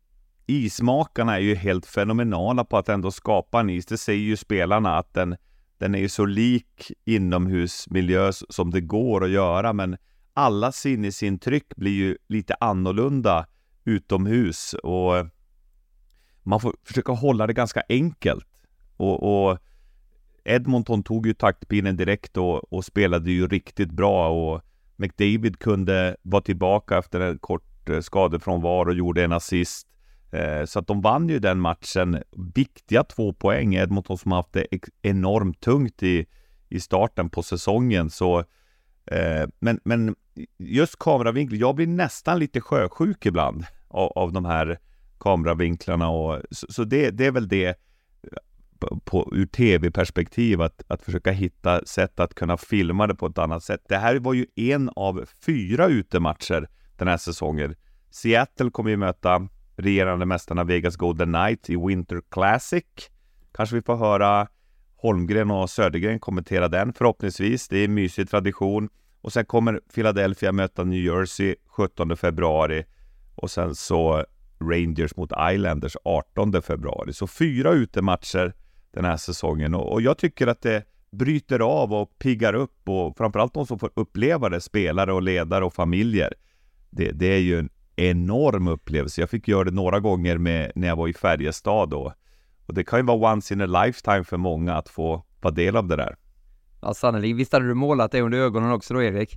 ismakarna är ju helt fenomenala på att ändå skapa en is. Det säger ju spelarna att den är ju så lik inomhusmiljö som det går att göra, men alla sinnesintryck blir ju lite annorlunda utomhus och man får försöka hålla det ganska enkelt. Och Edmonton tog ju taktpinnen direkt och spelade ju riktigt bra, och McDavid kunde vara tillbaka efter en kort skadefrånvaro och gjorde en assist. Så att de vann ju den matchen. Viktiga 2 poäng. Edmonton som haft det enormt tungt i starten på säsongen. Så, men just kameravinklar, jag blir nästan lite sjösjuk ibland av de här kameravinklarna. Så det är väl det ur tv-perspektiv, att försöka hitta sätt att kunna filma det på ett annat sätt. Det här var ju en av 4 utematcher den här säsongen. Seattle kommer ju möta regerande mästarna Vegas Golden Knights i Winter Classic. Kanske vi får höra Holmgren och Södergren kommentera den förhoppningsvis. Det är en mysig tradition. Och sen kommer Philadelphia möta New Jersey 17 februari. Och sen så Rangers mot Islanders 18 februari. Så 4 utematcher den här säsongen. Och jag tycker att det bryter av och piggar upp. Och framförallt de som får uppleva det, spelare och ledare och familjer. Det är ju en enorm upplevelse. Jag fick göra det några gånger när jag var i Färjestad då. Och det kan ju vara once in a lifetime för många att få vara del av det där. Ja, sannolikt. Visst hade du målat det under ögonen också då, Erik?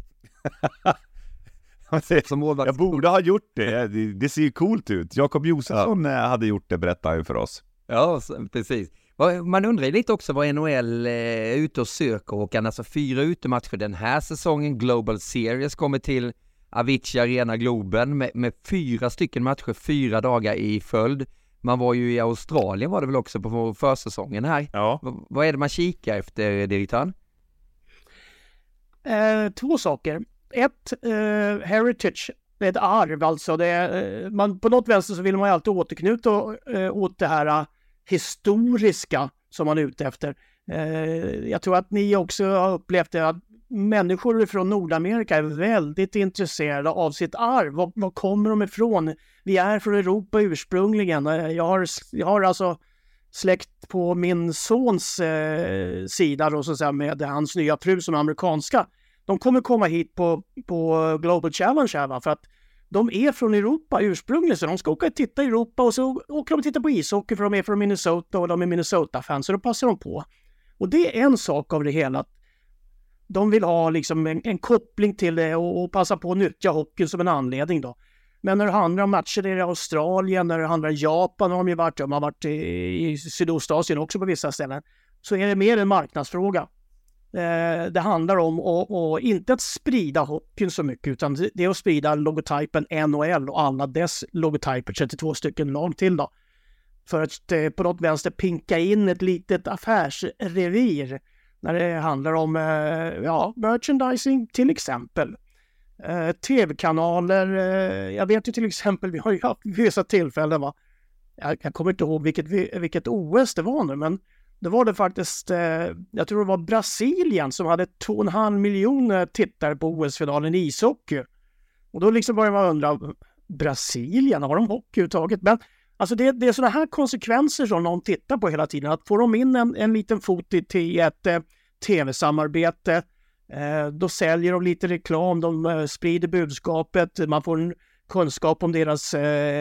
Jag borde ha gjort det. Det ser ju coolt ut. Jakob Josefsson hade gjort det, berättade han för oss. Ja, precis. Man undrar lite också vad NHL är ute och söker, och alltså 4 utematcher den här säsongen. Global Series kommer till Avicii Arena Globen med 4 stycken matcher 4 dagar i följd. Man var ju i Australien var det väl också på försäsongen här. Ja. Vad är det man kikar efter, direktören? 2 saker. 1, heritage. Det är ett arv alltså. Man, på något vänster så vill man ju alltid återknyta åt det här historiska som man är ute efter. Jag tror att ni också har upplevt det, att människor från Nordamerika är väldigt intresserade av sitt arv. Var kommer de ifrån? Vi är från Europa ursprungligen. Jag har alltså släkt på min sons sida då, så att säga, med hans nya fru som är amerikanska. De kommer komma hit på Global Challenge här, för att de är från Europa ursprungligen, så de ska åka och titta i Europa, och så åker de och titta på ishockey för de är från Minnesota och de är Minnesota-fans, så då passar de på. Och det är en sak av det hela. De vill ha liksom en koppling till det och passa på att nyttja hockeyn som en anledning då. Men när det handlar om matcher i Australien, när det handlar om Japan, de har varit i Sydostasien också på vissa ställen, så är det mer en marknadsfråga. Det handlar om och inte att sprida hockeyn så mycket, utan det är att sprida logotypen NHL och alla dess logotyper, 32 stycken lag till då. För att på något vänster pinka in ett litet affärsrevir när det handlar om merchandising till exempel. TV-kanaler, jag vet ju till exempel, vi har ju haft vissa tillfällen, jag kommer inte ihåg vilket OS det var nu, men det var det faktiskt, jag tror det var Brasilien som hade 2,5 miljoner tittare på OS-finalen i ishockey. Och då liksom börjar man undra, Brasilien, har de hockey överhuvudtaget? Men alltså det är sådana här konsekvenser som någon tittar på hela tiden. Att får de in en liten fot i ett tv-samarbete, då säljer de lite reklam, de sprider budskapet, man får en kunskap om deras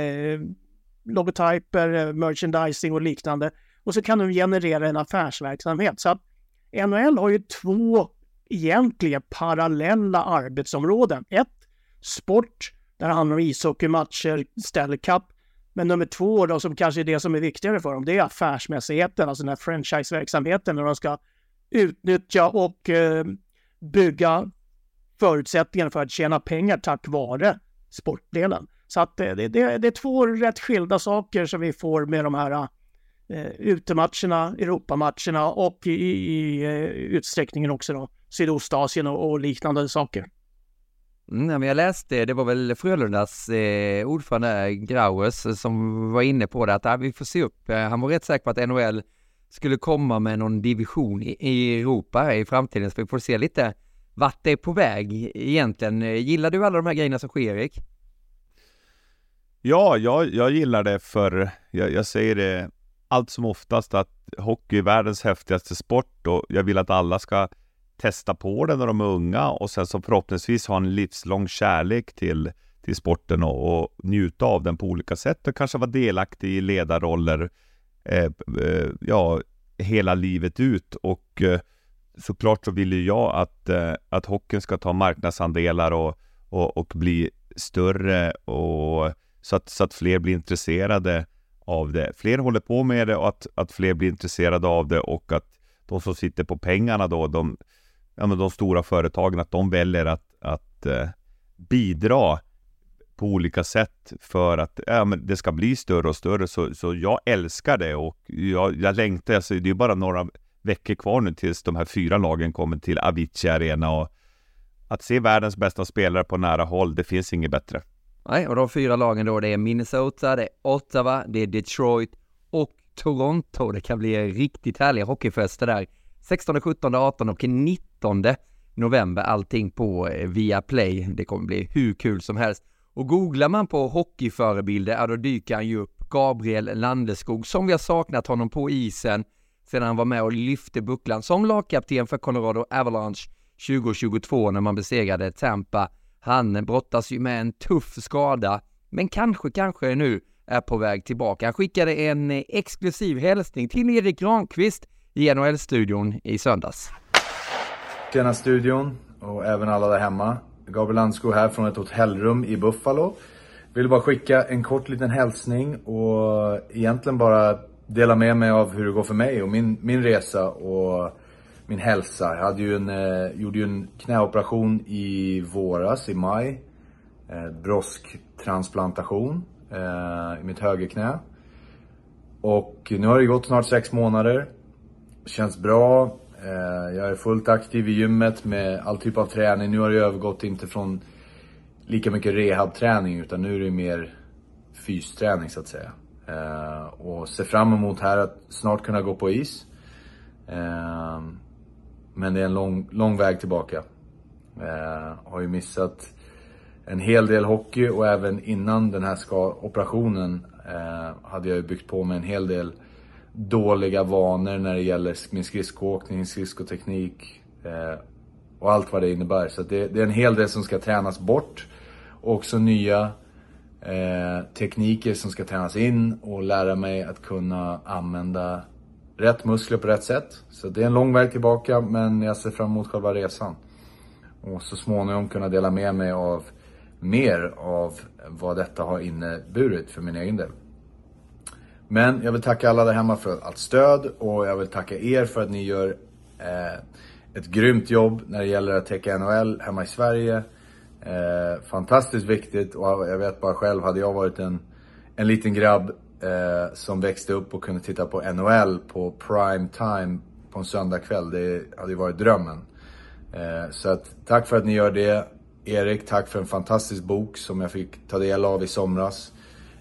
logotyper, merchandising och liknande. Och så kan de generera en affärsverksamhet. Så att NHL har ju 2 egentliga parallella arbetsområden. 1, sport, där det handlar om ishockeymatcher, Stanley Cup. Men nummer 2 då, som kanske är det som är viktigare för dem, det är affärsmässigheten, alltså den här franchise-verksamheten, när de ska utnyttja och bygga förutsättningar för att tjäna pengar tack vare sportdelen. Så att det är 2 rätt skilda saker som vi får med de här utematcherna, Europamatcherna och i utsträckningen också då Sydostasien och liknande saker. Men jag läste, det var väl Frölundas ordförande Grauers som var inne på det, att vi får se upp. Han var rätt säker på att NHL skulle komma med någon division i Europa i framtiden, så vi får se lite vart det är på väg egentligen. Gillar du alla de här grejerna som sker, Erik? Ja, jag gillar det, för jag säger det allt som oftast att hockey är världens häftigaste sport och jag vill att alla ska testa på det när de är unga och sen så förhoppningsvis ha en livslång kärlek till sporten och njuta av den på olika sätt och kanske vara delaktig i ledarroller hela livet ut. Och såklart så vill ju jag att hockeyn ska ta marknadsandelar och bli större och så att fler blir intresserade av det. Fler håller på med det och att fler blir intresserade av det och att de som sitter på pengarna då, de stora företagen, att de väljer att bidra på olika sätt för att det ska bli större och större. Så jag älskar det och jag längtar. Alltså, det är bara några veckor kvar nu tills de här 4 lagen kommer till Avicii Arena och att se världens bästa spelare på nära håll, det finns inget bättre. Nej, och de 4 lagen då, det är Minnesota, det är Ottawa, det är Detroit och Toronto. Det kan bli riktigt härliga hockeyfester där. 16, 17, 18 och 19 november, allting på Viaplay. Det kommer bli hur kul som helst. Och googlar man på hockeyförebilder, då dyker han ju upp Gabriel Landeskog, som vi har saknat honom på isen sedan han var med och lyfte bucklan som lagkapten för Colorado Avalanche 2022 när man besegrade Tampa. Han brottas ju med en tuff skada, men kanske nu är på väg tillbaka. Han skickade en exklusiv hälsning till Erik Granqvist i NHL-studion i söndags. Tjena studion och även alla där hemma. Gabriel Landeskog här från ett hotellrum i Buffalo. Vill bara skicka en kort liten hälsning och egentligen bara dela med mig av hur det går för mig och min resa och min hälsa. Jag gjorde ju en knäoperation i våras, i maj. Brosktransplantation i mitt högerknä. Och nu har det gått snart 6 månader. Känns bra. Jag är fullt aktiv i gymmet med all typ av träning. Nu har det övergått inte från lika mycket rehabträning utan nu är det mer fysträning så att säga. Och ser fram emot här att snart kunna gå på is. Men det är en lång väg tillbaka. Har ju missat en hel del hockey och även innan den här operationen hade jag ju byggt på med en hel del dåliga vanor när det gäller min skridskoåkning, skridskoteknik och allt vad det innebär. Så det är en hel del som ska tränas bort och också nya tekniker som ska tränas in och lära mig att kunna använda rätt muskler på rätt sätt. Så det är en lång väg tillbaka, men jag ser fram emot själva resan. Och så småningom kunna dela med mig av mer av vad detta har inneburit för min egen del. Men jag vill tacka alla där hemma för allt stöd och jag vill tacka er för att ni gör ett grymt jobb när det gäller att täcka NHL hemma i Sverige. Fantastiskt viktigt och jag vet bara själv, hade jag varit en liten grabb som växte upp och kunde titta på NHL på prime time på en söndagkväll, det hade ju varit drömmen. Så att tack för att ni gör det. Erik, tack för en fantastisk bok som jag fick ta del av i somras.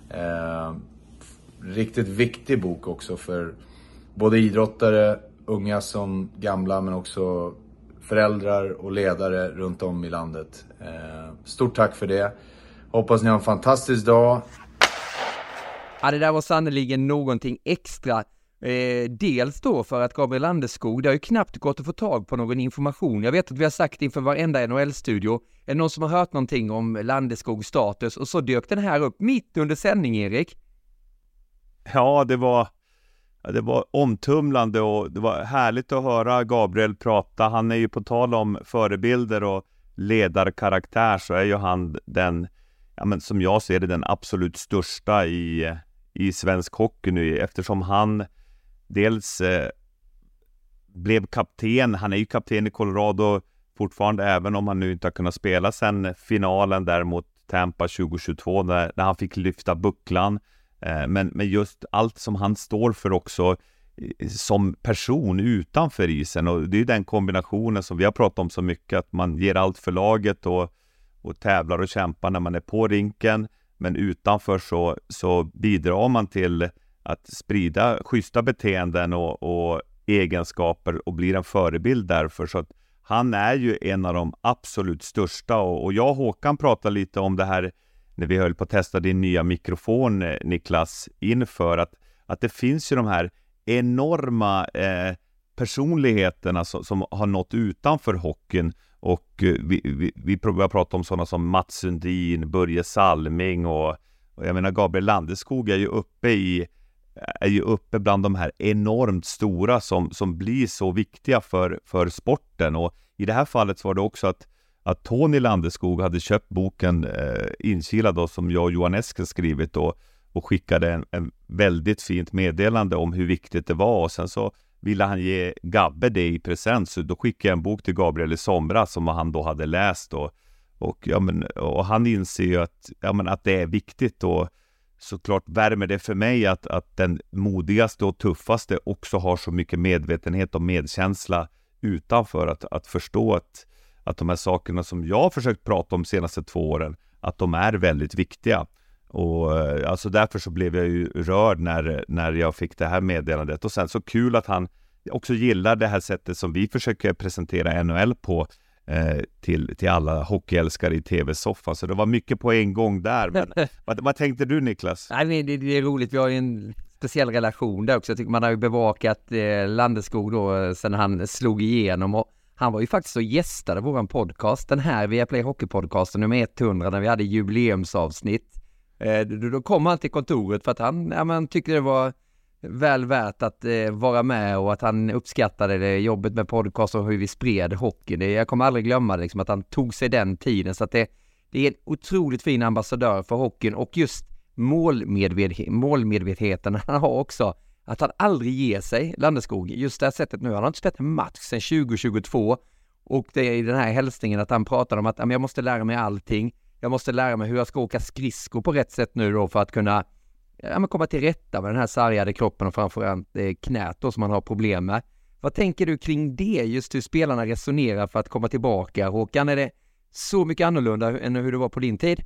Riktigt viktig bok också för både idrottare, unga som gamla, men också föräldrar och ledare runt om i landet. Stort tack för det. Hoppas ni har en fantastisk dag. Ja, det där var sannoliken någonting extra. Dels då för att Gabriel Landeskog, det har ju knappt gått att få tag på någon information. Jag vet att vi har sagt inför varenda NHL-studio, är det någon som har hört någonting om Landeskogs status? Och så dök den här upp mitt under sändning, Erik. Ja, det var omtumlande och det var härligt att höra Gabriel prata. Han är ju, på tal om förebilder och ledarkaraktär, så är ju han den, som jag ser det, den absolut största i svensk hockey nu, eftersom han dels blev kapten. Han är ju kapten i Colorado fortfarande, även om han nu inte har kunnat spela sen finalen där mot Tampa 2022 när han fick lyfta bucklan. Men just allt som han står för också som person utanför isen, och det är den kombinationen som vi har pratat om så mycket, att man ger allt för laget och tävlar och kämpar när man är på rinken, men utanför så bidrar man till att sprida schyssta beteenden och egenskaper och blir en förebild därför. Så att han är ju en av de absolut största, och jag och Håkan pratade lite om det här när vi höll på att testa din nya mikrofon, Niklas, inför att att det finns ju de här enorma personligheterna som har nått utanför hockeyn. Och vi har pratat om sådana som Mats Sundin, Börje Salming och jag menar Gabriel Landeskog är ju uppe bland de här enormt stora som blir så viktiga för sporten. Och i det här fallet var det också att Tony Landeskog hade köpt boken Inkilad då, som jag och Johan Esken skrivit och skickade en väldigt fint meddelande om hur viktigt det var, och sen så ville han ge Gabbe det i present, så då skickade jag en bok till Gabriel i somras som han då hade läst och han inser ju att det är viktigt, och såklart värmer det för mig att den modigaste och tuffaste också har så mycket medvetenhet och medkänsla utanför att förstå att de här sakerna som jag har försökt prata om de senaste 2 åren, att de är väldigt viktiga. Och alltså därför så blev jag ju rörd när jag fick det här meddelandet. Och sen så kul att han också gillar det här sättet som vi försöker presentera NHL på till alla hockeyälskare i tv-soffan. Så det var mycket på en gång där. Men vad tänkte du, Niklas? Nej, det är roligt. Vi har ju en speciell relation där också. Jag tycker man har ju bevakat Landeskog då sen han slog igenom, och han var ju faktiskt så gästade våran podcast, den här Viaplay Hockey-podcasten nummer 100, när vi hade jubileumsavsnitt. Då kom han till kontoret för att han tyckte det var väl värt att vara med, och att han uppskattade det jobbet med podcast och hur vi spred hockeyn. Jag kommer aldrig glömma det, liksom, att han tog sig den tiden. Så att det är en otroligt fin ambassadör för hockeyn, och just målmedvetenheten han har också. Att han aldrig ger sig, Landeskog. Just det här sättet nu, han har inte spelat en match sedan 2022, och det är den här hälsningen att han pratar om att jag måste lära mig allting. Jag måste lära mig hur jag ska åka skridskor på rätt sätt nu då, för att kunna komma till rätta med den här sargade kroppen och framförallt knät då som man har problem med. Vad tänker du kring det, just hur spelarna resonerar för att komma tillbaka? Håkan, är det så mycket annorlunda än hur det var på din tid?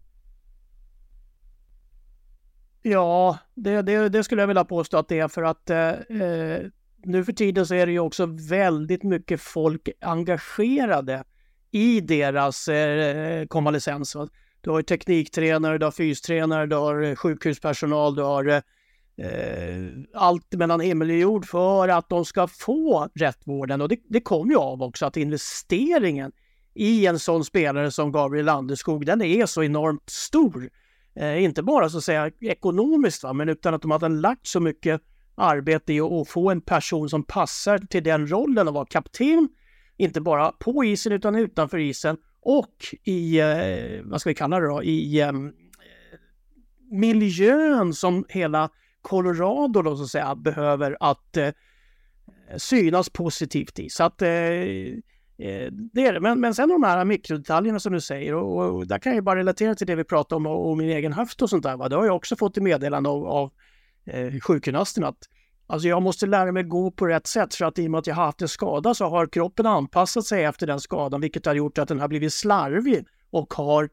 Ja, det skulle jag vilja påstå att det är, för att nu för tiden så är det ju också väldigt mycket folk engagerade i deras konvalescens. Du har ju tekniktränare, du har fystränare, du har sjukhuspersonal, du har allt mellan himmel och jord för att de ska få rätt vården. Och det kommer ju av också att investeringen i en sån spelare som Gabriel Landeskog, den är så enormt stor. Inte bara så att säga ekonomiskt, men utan att de hade lagt så mycket arbete i att få en person som passar till den rollen att vara kapten, inte bara på isen utan utanför isen, och i, vad ska vi kalla det då, i miljön som hela Colorado då, så att säga, behöver att synas positivt i. Så att det är det. Men sen de här mikrodetaljerna som du säger, och där kan jag bara relatera till det vi pratade om och min egen höft och sånt där. Va? Det har jag också fått i meddelande av sjukgymnasten, att alltså jag måste lära mig gå på rätt sätt, för att i och med att jag har haft en skada så har kroppen anpassat sig efter den skadan, vilket har gjort att den har blivit slarvig och har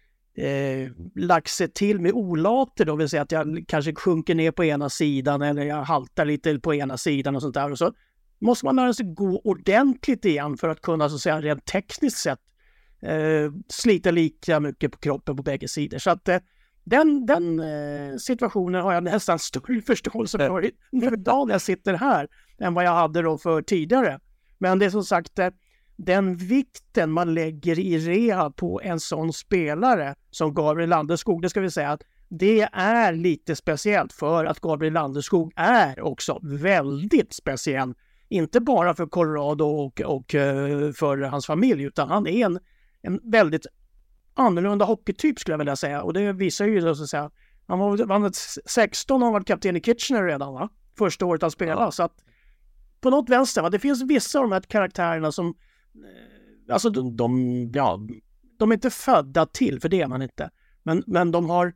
lagt sig till med olater, då vill säga att jag kanske sjunker ner på ena sidan eller jag haltar lite på ena sidan och sånt där, och så måste man lära sig gå ordentligt igen för att kunna, så att säga, rent tekniskt sett slita lika mycket på kroppen på bägge sidor. Så att den situationen har jag nästan större förståelse för nu idag när jag sitter här än vad jag hade då för tidigare. Men det är som sagt den vikten man lägger i rehab på en sån spelare som Gabriel Landeskog, det ska vi säga att det är lite speciellt, för att Gabriel Landeskog är också väldigt speciell. Inte bara för Colorado och för hans familj, utan han är en väldigt annorlunda hockeytyp, skulle jag vilja säga. Och det visar ju, så att säga, han var 16 och han var kapten i Kitchener redan, va? Första året han spelade. Ja. Så att på något vänster, va? Det finns vissa av de här karaktärerna som alltså de är inte födda till, för det är man inte. Men de har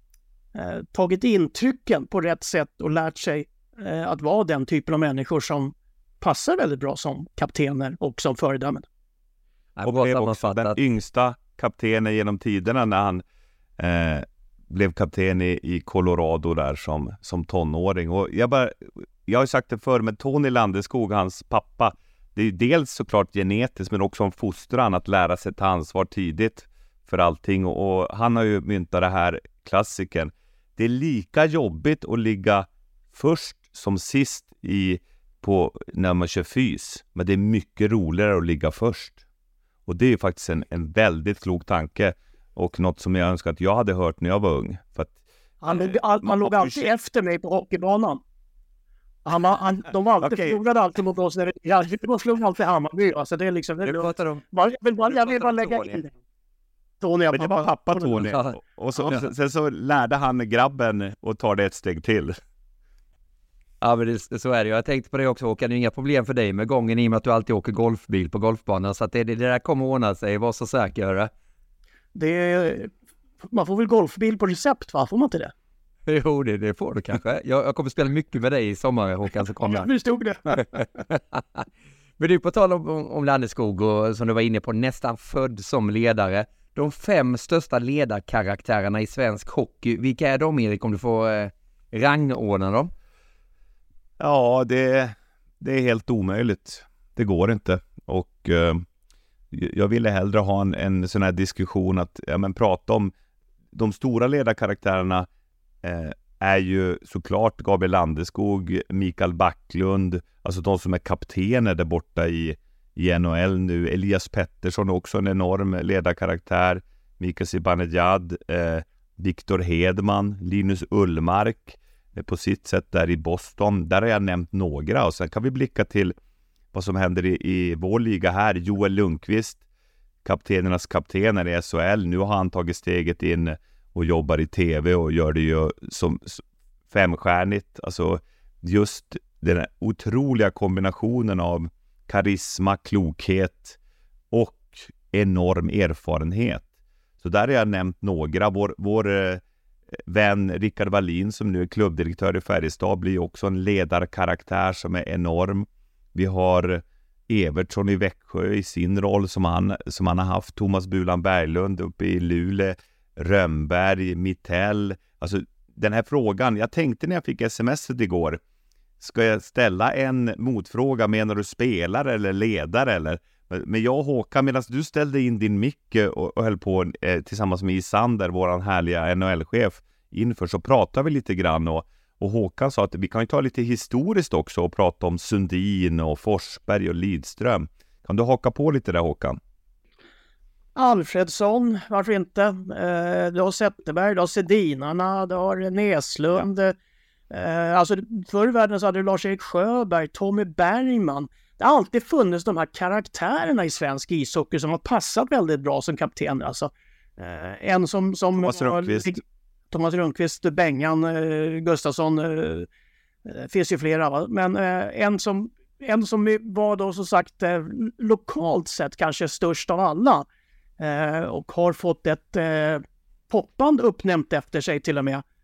tagit intrycken på rätt sätt och lärt sig att vara den typen av människor som passar väldigt bra som kaptener och som föredömen. Och blev också den yngsta kaptenen genom tiderna när han blev kapten i Colorado där som tonåring. Och jag har sagt det förr, med Tony Landeskog, hans pappa, det är ju dels såklart genetiskt, men också en fostran att lära sig ta ansvar tidigt för allting. Och han har ju myntat det här klassiken: det är lika jobbigt att ligga först som sist när man kör fys. Men det är mycket roligare att ligga först. Och det är faktiskt en väldigt klok tanke. Och något som jag önskar att jag hade hört när jag var ung. För att, man låg alltid efter mig på hockeybanan. De var alltid förlorade alltid mot oss. De slog alltid Hammarby. Alltså det är liksom... Jag vill bara lägga in det. Tony, men det var pappa Tony. Och sen så lärde han grabben att ta det ett steg till. Ja, men så är det. Jag tänkte på det också, Håkan. Det är inga problem för dig med gången i och med att du alltid åker golfbil på golfbanan. Så att det där kommer ordna sig. Var så säker. Man får väl golfbil på recept, va? Får man inte det? Jo, det får du kanske. Jag kommer spela mycket med dig i sommar, Håkan, så kommer jag. Nu stod det. Men du, på tal om Landeskog och som du var inne på, nästan född som ledare. De 5 största ledarkaraktärerna i svensk hockey, vilka är de, Erik, om du får rangordna dem? Ja, det är helt omöjligt. Det går inte. Och jag ville hellre ha en sån här diskussion att prata om de stora ledarkaraktärerna är ju såklart Gabriel Landeskog, Mikael Backlund, alltså de som är kaptener där borta i NHL nu. Elias Pettersson är också en enorm ledarkaraktär. Mika Zibanejad, Victor Hedman, Linus Ullmark på sitt sätt där i Boston. Där har jag nämnt några, och sen kan vi blicka till vad som händer i vår liga här. Joel Lundqvist, kaptenernas kaptener i SHL. Nu har han tagit steget in och jobbar i tv och gör det ju som 5-stjärnigt. Alltså just den här otroliga kombinationen av karisma, klokhet och enorm erfarenhet. Så där har jag nämnt några. Vår vän Rickard Wallin som nu är klubbdirektör i Färjestad blir också en ledarkaraktär som är enorm. Vi har Evertsson i Växjö i sin roll som han har haft. Thomas Bulan Berglund uppe i Luleå. Rönnberg, Mittell. Alltså den här frågan, jag tänkte när jag fick sms:et igår, ska jag ställa en motfråga, menar du spelare eller ledare eller? Men jag och Håkan, medan du ställde in din mick och höll på tillsammans med Isander, våran härliga NHL-chef, inför, så pratade vi lite grann och Håkan sa att vi kan ju ta lite historiskt också och prata om Sundin och Forsberg och Lidström. Kan du haka på lite där, Håkan? Alfredsson, varför inte? Du har Zetterberg, du har Sedinarna, du har Näslund. Ja. Alltså förr i världen så hade du Lars-Erik Sjöberg, Tommy Bergman. Det har alltid funnits de här karaktärerna i svensk ishockey som har passat väldigt bra som kapten. Alltså, en som Thomas Rundqvist, Bengan, Gustafsson, finns ju flera. Va? Men en som var då så sagt lokalt sett kanske störst av alla. Och har fått ett popband uppnämnt efter sig till och med.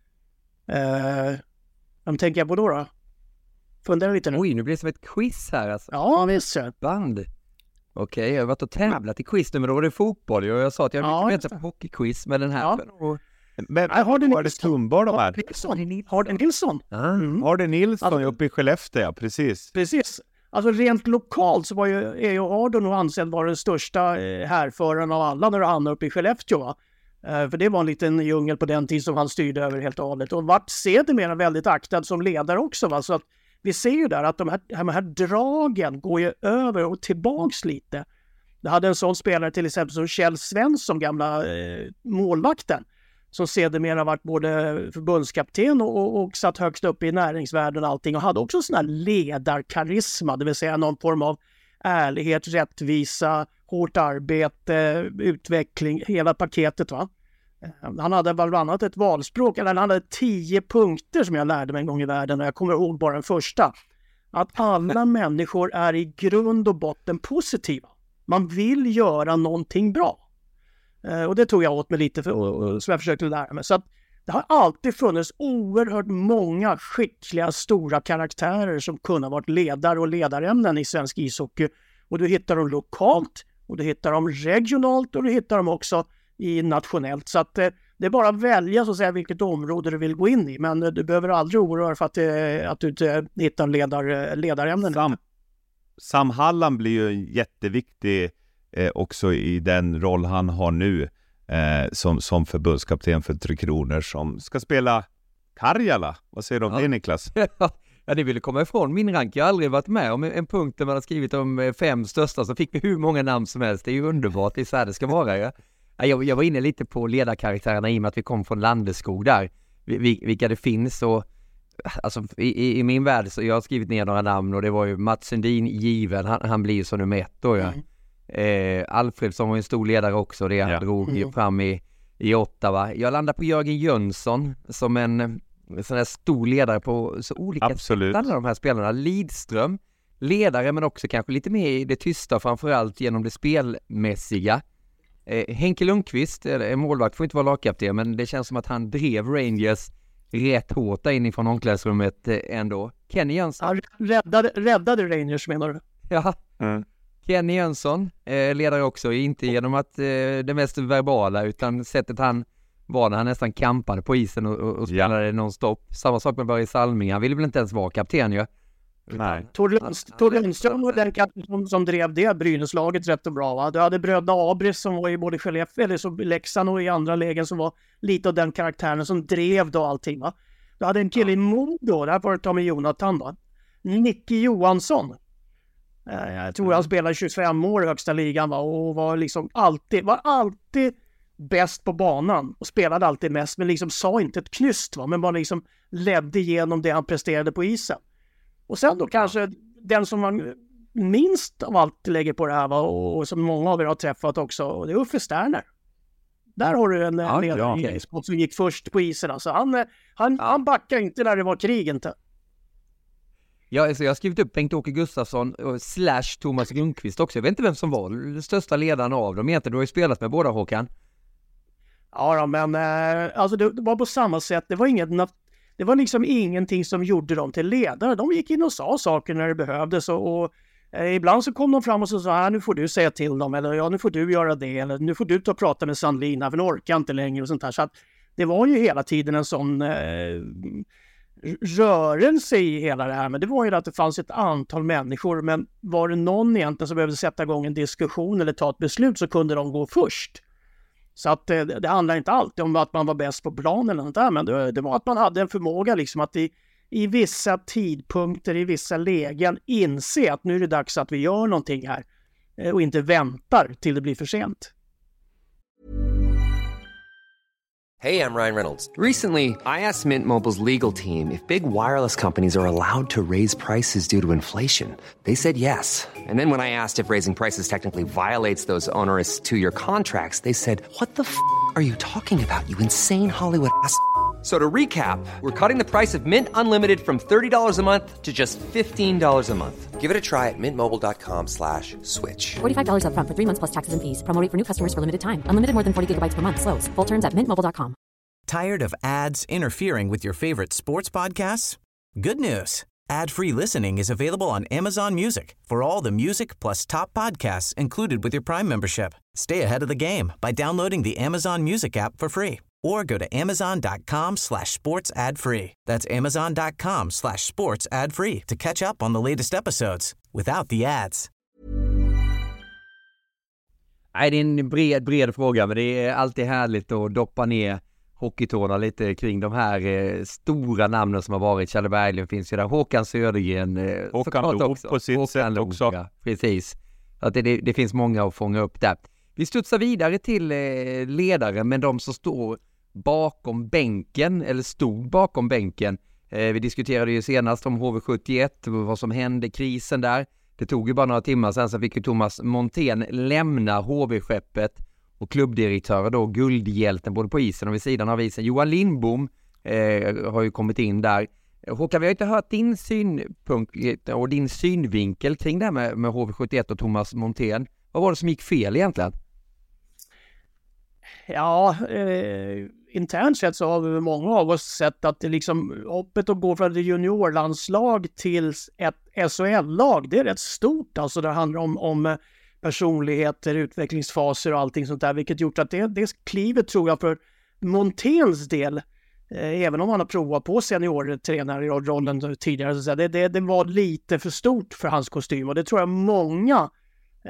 Vem tänker jag på då? Fundera lite nu. Oj, nu blir det som ett quiz här alltså. Ja, visst. Band. Okej, jag har varit och tävlat i quiz nu, men då var det fotboll. Och jag sa att jag vill veta på hockeyquiz med den här. Ja. Men har det Tumbar de här? Harden Nilsson. Harden Nilsson uppe i Skellefteå, ja, precis. Precis. Alltså rent lokalt så är ju Harden nog ansedd vara den största härföraren av alla när han är uppe i Skellefteå, va? För det var en liten djungel på den tid som han styrde över helt och hållet. Och vart sedermera väldigt aktad som ledare också, va? Så att vi ser ju där att de här dragen går ju över och tillbaks lite. Det hade en sån spelare till exempel som Kjell Svensson, gamla målvakten, som sedermera varit både förbundskapten och satt högst upp i näringsvärlden och allting, och hade också sån här ledarkarisma, det vill säga någon form av ärlighet, rättvisa, hårt arbete, utveckling, hela paketet, va. Han hade bland annat ett valspråk, eller han hade 10 punkter som jag lärde mig en gång i världen, och jag kommer ihåg bara den första. Att alla människor är i grund och botten positiva. Man vill göra någonting bra. Och det tog jag åt mig lite som jag försökte lära mig. Så att det har alltid funnits oerhört många skickliga, stora karaktärer som kunde ha varit ledare och ledarämnen i svensk ishockey. Och du hittar dem lokalt, och du hittar dem regionalt, och du hittar dem också i nationellt. Så att det är bara att välja så att säga vilket område du vill gå in i. Men du behöver aldrig oroa för att du inte hittar ledarämnen. Sam Hallam blir ju jätteviktig också i den roll han har nu som förbundskapten för Tre Kronor, som ska spela Karjala, vad säger du om det, Niklas? Ja, ni ville komma ifrån min rank. Jag har aldrig varit med om en punkt där man har skrivit om 5 största, så fick vi hur många namn som helst. Det är ju underbart, det är så här det ska vara. Ja. Jag var inne lite på ledarkaraktärerna i och med att vi kom från Landeskog där. Vilka det finns, och alltså i min värld så jag har skrivit ner några namn, och det var ju Mats Sundin given, han blir ju som nummer 1 då. Ja. Alfredsson var en stor ledare också, det han drog fram i Ottawa. Jag landar på Jörgen Jönsson som en sån här stor ledare på så olika sätt, alla de här spelarna. Lidström, ledare men också kanske lite mer i det tysta, framförallt genom det spelmässiga. Henke Lundqvist, målvakt, får inte vara lagkapten, men det känns som att han drev Rangers rätt hårt där inifrån omklädningsrummet ändå. Kenny Jönsson. Räddade Rangers, menar du? Ja. Kenny Jönsson, ledare också, inte genom att det mest verbala, utan sättet han var när han nästan kampade på isen och spelade non-stop. Samma sak med Börje Salming, han ville väl inte ens vara kapten ju. Nej. Tor Lundström var den kapten som drev det Brynäslaget rätt och bra, va? Du hade bröderna Abris som var i både Skellefteå eller så Leksand och i andra lägen som var lite av den karaktären som drev då allting, va? Du hade en kille i Modo, där var det Tommy Jonathan, va? Nicky Johansson. Jag tror han spelade 25 år i högsta ligan, va? Och var liksom alltid bäst på banan och spelade alltid mest, men liksom sa inte ett knyst, va? Men bara liksom ledde igenom det han presterade på isen. Och sen då kanske den som man minst av allt lägger på det här, va? Och som många av er har träffat också, och det är Uffe Sterner. Där har du en ledare som gick först på isen. Alltså han backar inte när det var krig inte. Ja, så jag har skrivit upp Bengt-Åke Gustafsson / Thomas Grundqvist också. Jag vet inte vem som var den största ledaren av dem. Du har ju spelat med båda, Håkan. Ja, men alltså det var på samma sätt. Det var liksom ingenting som gjorde dem till ledare. De gick in och sa saker när det behövdes, och ibland så kom de fram och så sa nu får du säga till dem, eller ja, nu får du göra det, eller nu får du ta och prata med Sandlin, för nu orkar inte längre och sånt här. Så att det var ju hela tiden en sån rörelse i hela det här, men det var ju att det fanns ett antal människor, men var det någon egentligen som behövde sätta igång en diskussion eller ta ett beslut, så kunde de gå först. Så att det handlar inte alltid om att man var bäst på planen eller något där, men det var att man hade en förmåga liksom att i vissa tidpunkter, i vissa lägen inse att nu är det dags att vi gör någonting här och inte väntar till det blir för sent. Hey, I'm Ryan Reynolds. Recently, I asked Mint Mobile's legal team if big wireless companies are allowed to raise prices due to inflation. They said yes. And then when I asked if raising prices technically violates those onerous 2-year contracts, they said, "What the f*** are you talking about, you insane Hollywood ass?" So to recap, we're cutting the price of Mint Unlimited from $30 a month to just $15 a month. Give it a try at mintmobile.com/switch. $45 up front for 3 months plus taxes and fees. Promo rate for new customers for limited time. Unlimited more than 40 gigabytes per month. Slows full terms at mintmobile.com. Tired of ads interfering with your favorite sports podcasts? Good news. Ad-free listening is available on Amazon Music for all the music plus top podcasts included with your Prime membership. Stay ahead of the game by downloading the Amazon Music app for free or go to amazon.com/sports ad free. That's amazon.com/sports ad free to catch up on the latest episodes without the ads. Nej, det är en bred fråga, men det är alltid härligt att doppa ner hockeytårna lite kring de här stora namnen som har varit. Kjell Berglund finns ju där, Håkan Södergren, Håkan Loob på sitt sätt också. Ja, precis. Att det finns många att fånga upp där. Vi studsar vidare till ledare, men de som står bakom bänken, eller stod bakom bänken. Vi diskuterade ju senast om HV71, vad som hände, krisen där. Det tog ju bara några timmar sen så fick ju Thomas Montén lämna HV-skeppet, och klubbdirektörer då, guldhjälten både på isen och vid sidan av isen. Johan Lindbom har ju kommit in där. Håkan, vi har inte hört din synpunkt och din synvinkel kring det här med HV71 och Thomas Montén. Vad var det som gick fel egentligen? Ja, internt sett så har vi många av oss sett att det liksom hoppet att gå från ett juniorlandslag till ett SHL-lag, det är rätt stort. Alltså det handlar om personligheter, utvecklingsfaser och allting sånt där, vilket gjort att det klivet, tror jag, för Monténs del, även om han har provat på seniortränarrollen tidigare, så det var lite för stort för hans kostym, och det tror jag många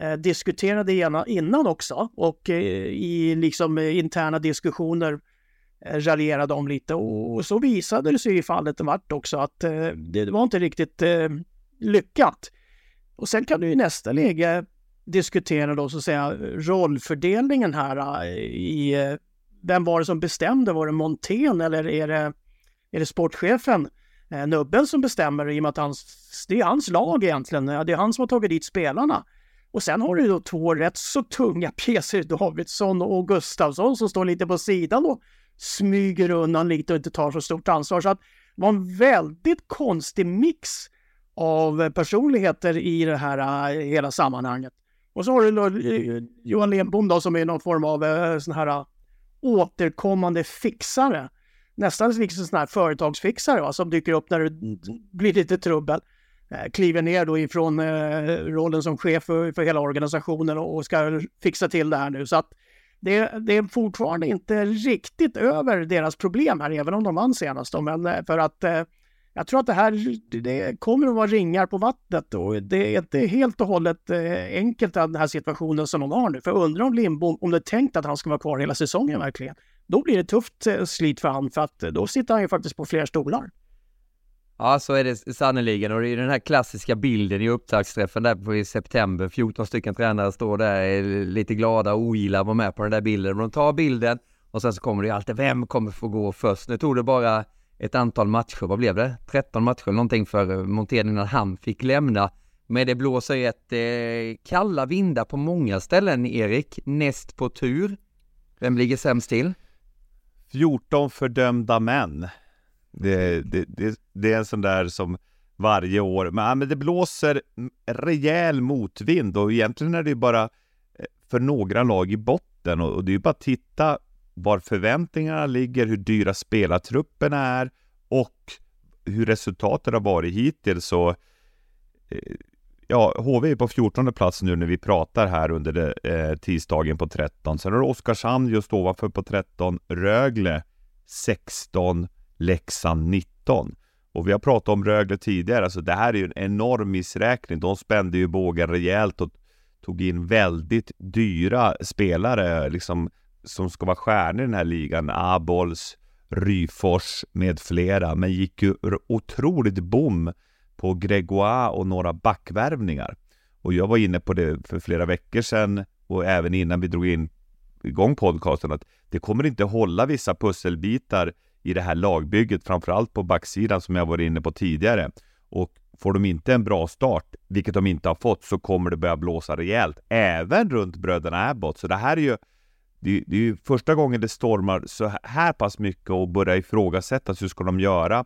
diskuterade innan också, och i liksom interna diskussioner raljerade om lite. Och så visade det sig i fallet vart också att det var inte riktigt lyckat. Och sen kan du i nästa läge diskutera då så att säga rollfördelningen här i vem var det som bestämde? Var det Montén eller är det sportchefen? Nubben som bestämmer i och med att det är hans lag egentligen. Det är han som har tagit dit spelarna. Och sen har du då två rätt så tunga pjäser, Davidsson och Gustafsson, som står lite på sidan och smyger undan lite och inte tar så stort ansvar. Så att det var en väldigt konstig mix av personligheter i det här hela sammanhanget. Och så har du då Johan Lennbom då, som är någon form av sån här återkommande fixare. Nästan liksom sån här företagsfixare, va, som dyker upp när det blir lite trubbel. Kliver ner då ifrån rollen som chef för hela organisationen och ska fixa till det här nu. Så att det är fortfarande inte riktigt över deras problem här, även om de vann senast. Men för att jag tror att det kommer att vara ringar på vattnet, och det är inte helt och hållet enkelt den här situationen som de har nu. För undrar om Lindbom, om det är tänkt att han ska vara kvar hela säsongen verkligen, då blir det tufft slit för han, för att då sitter han ju faktiskt på flera stolar. Ja, så är det sannoliken, och det är den här klassiska bilden i upptaktsträffen där i september. 14 stycken tränare står där lite glada och ogilla var med på den där bilden. De tar bilden och sen så kommer det alltid, vem kommer få gå först? Nu tog det bara ett antal matcher, vad blev det? 13 matcher någonting för Montén när han fick lämna. Men det blåser kalla vindar på många ställen, Erik. Näst på tur. Vem ligger sämst till? 14 fördömda män. Det är en sån där som varje år. Men det blåser rejäl motvind, och egentligen är det bara för några lag i botten. Och det är ju bara att titta var förväntningarna ligger, hur dyra spelartrupperna är och hur resultatet har varit hittills. Så HV är på 14:e plats nu när vi pratar här under tisdagen på 13. Sen har Oskarshamn just ovanför på 13, Rögle 16, Leksand 19. Och vi har pratat om Rögle tidigare, alltså det här är ju en enorm missräkning. De spände ju bågen rejält och tog in väldigt dyra spelare liksom, som ska vara stjärnor i den här ligan. Abols, Ryfors med flera, men gick ju otroligt bom på Gregoire och några backvärvningar. Och jag var inne på det för flera veckor sedan, och även innan vi drog igång podcasten, att det kommer inte hålla vissa pusselbitar i det här lagbygget, framförallt på backsidan som jag var inne på tidigare. Och får de inte en bra start, vilket de inte har fått, så kommer det börja blåsa rejält, även runt bröderna Abbott. Så det här är ju det är ju första gången det stormar så här pass mycket och börjar ifrågasättas. Hur ska de göra?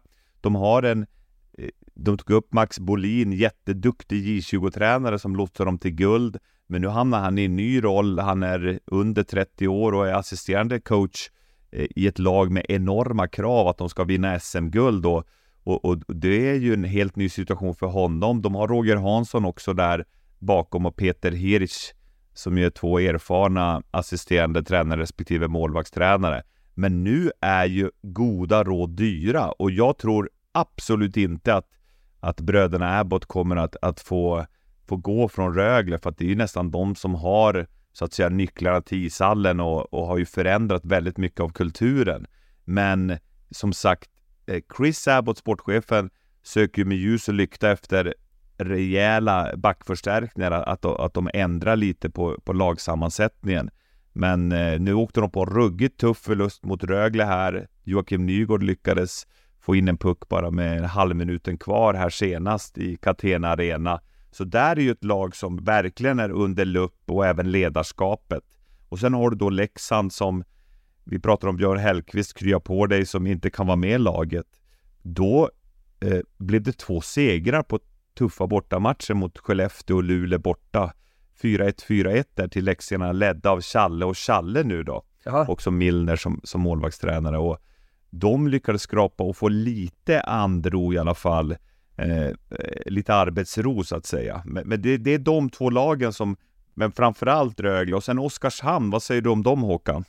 De tog upp Max Bolin, jätteduktig J20-tränare som lotsar dem till guld. Men nu hamnar han i en ny roll. Han är under 30 år och är assisterande coach i ett lag med enorma krav att de ska vinna SM-guld. Och det är ju en helt ny situation för honom. De har Roger Hansson också där bakom och Peter Hirsch som är 2 erfarna assisterande tränare respektive målvaktstränare. Men nu är ju goda råd dyra, och jag tror absolut inte att bröderna Abbott kommer att få gå från Rögle, för att det är ju nästan de som har så att säga nycklarna till ishallen och har ju förändrat väldigt mycket av kulturen. Men som sagt, Chris Abbott, sportchefen, söker ju med ljus och lykta efter rejäla backförstärkningar, att de ändrar lite på lagsammansättningen. Men nu åkte de på en ruggigt tuff förlust mot Rögle här. Joakim Nygård lyckades få in en puck bara med en halvminuten kvar här senast i Catena Arena. Så där är ju ett lag som verkligen är under lupp, och även ledarskapet. Och sen har du då Leksand som vi pratar om, Björn Hellqvist kryar på dig som inte kan vara med i laget. Då blev det 2 segrar på tuffa bortamatcher mot Skellefteå och Luleå borta. 4-1 där till Leksandarna, ledda av Challe och Challe nu då. Jaha. Också Milner som målvaktstränare, och de lyckades skrapa och få lite andro i alla fall. Lite arbetsro så att säga. Men det är de 2 lagen som, men framförallt Rögle och sen Oskarshamn. Vad säger du om dem, Håkan?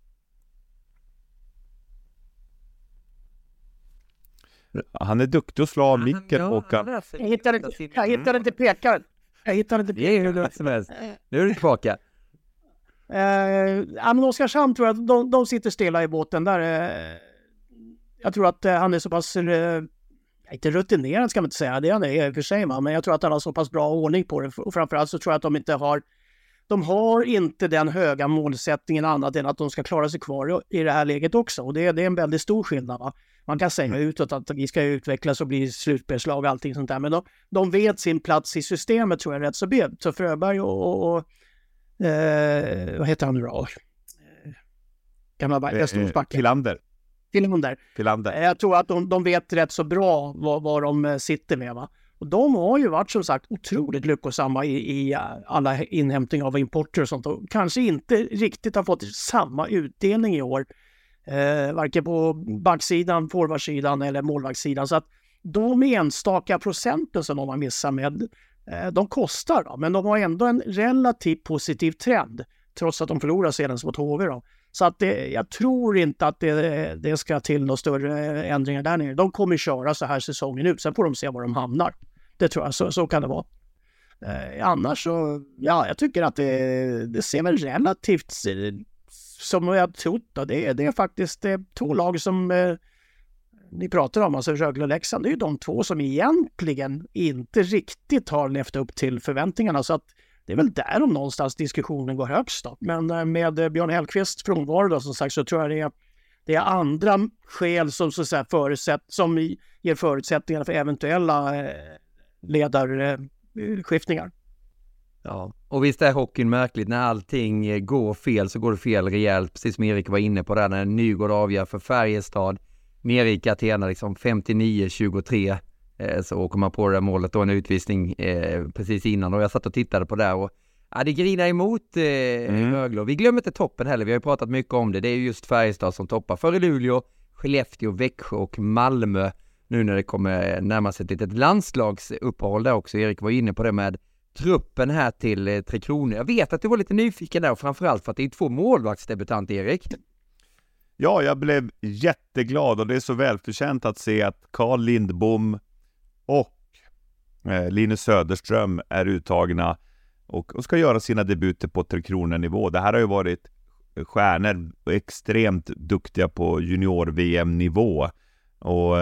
Han är duktig att slå av micken, Håkan. Jag hittar inte pekaren. Det är hur långt som helst. Nu är du tillbaka. Men Oskarshamn tror jag att de sitter stilla i båten där. Jag tror att han är så pass, inte rutinerad ska man inte säga, det är han i och för sig, men jag tror att han har så pass bra ordning på det. Och framförallt så tror jag att de har inte den höga målsättningen annat än att de ska klara sig kvar i det här läget också. Och det är en väldigt stor skillnad, va? Man kan säga utåt att vi ska utvecklas och bli slutspelslag och allting sånt där. Men de vet sin plats i systemet, tror jag, rätt så bet. Så Fröberg och vad heter han nu då? Gamla Västeråsbacken. Filander. Jag tror att de vet rätt så bra vad de sitter med, va? Och de har ju varit som sagt otroligt lyckosamma i alla inhämtning av importer och sånt. Och kanske inte riktigt har fått samma utdelning i år. Varken på backsidan, forwardsidan eller målvaktssidan. Så att de enstaka procenten som de har missat med, de kostar. Då, men de har ändå en relativt positiv trend. Trots att de förlorar senast mot HV då. Så att jag tror inte att det ska till några större ändringar där nere. De kommer köra så här säsongen ut. Sen får de se var de hamnar. Det tror jag, så kan det vara. Annars så, ja, jag tycker att det ser väl relativt som jag trott. Det är faktiskt två lag som ni pratar om, alltså Rögle och Leksand. Det är ju de två som egentligen inte riktigt har levt upp till förväntningarna. Så att det är väl där om någonstans diskussionen går högst då. Men med Björn Hellkvist frånvaro då, som sagt, så tror jag det är andra skäl som så att säga som ger förutsättningar för eventuella ledarskiftningar. Ja, och visst är hockeyn märkligt. När allting går fel så går det fel rejält. Precis som Erik var inne på där, när Nygård avgör för Färjestad. Erik Athena liksom 59-23. Så åker man på det där målet då, en utvisning precis innan. Och jag satt och tittade på det och det grinar emot Rögle. Vi glömmer inte toppen heller, vi har ju pratat mycket om det. Det är ju just Färjestad som toppar före Luleå, Skellefteå, Växjö och Malmö. Nu när det kommer närma sig ett litet landslagsuppehåll där också. Erik var inne på det med truppen här till Tre Kronor. Jag vet att du var lite nyfiken där, och framförallt för att det är 2 målvaktsdebutanter, Erik. Ja, jag blev jätteglad, och det är så välförtjänt att se att Carl Lindbom och Linus Söderström är uttagna och ska göra sina debuter på Tre Kronor-nivå. Det här har ju varit stjärnor extremt duktiga på junior-VM-nivå. Och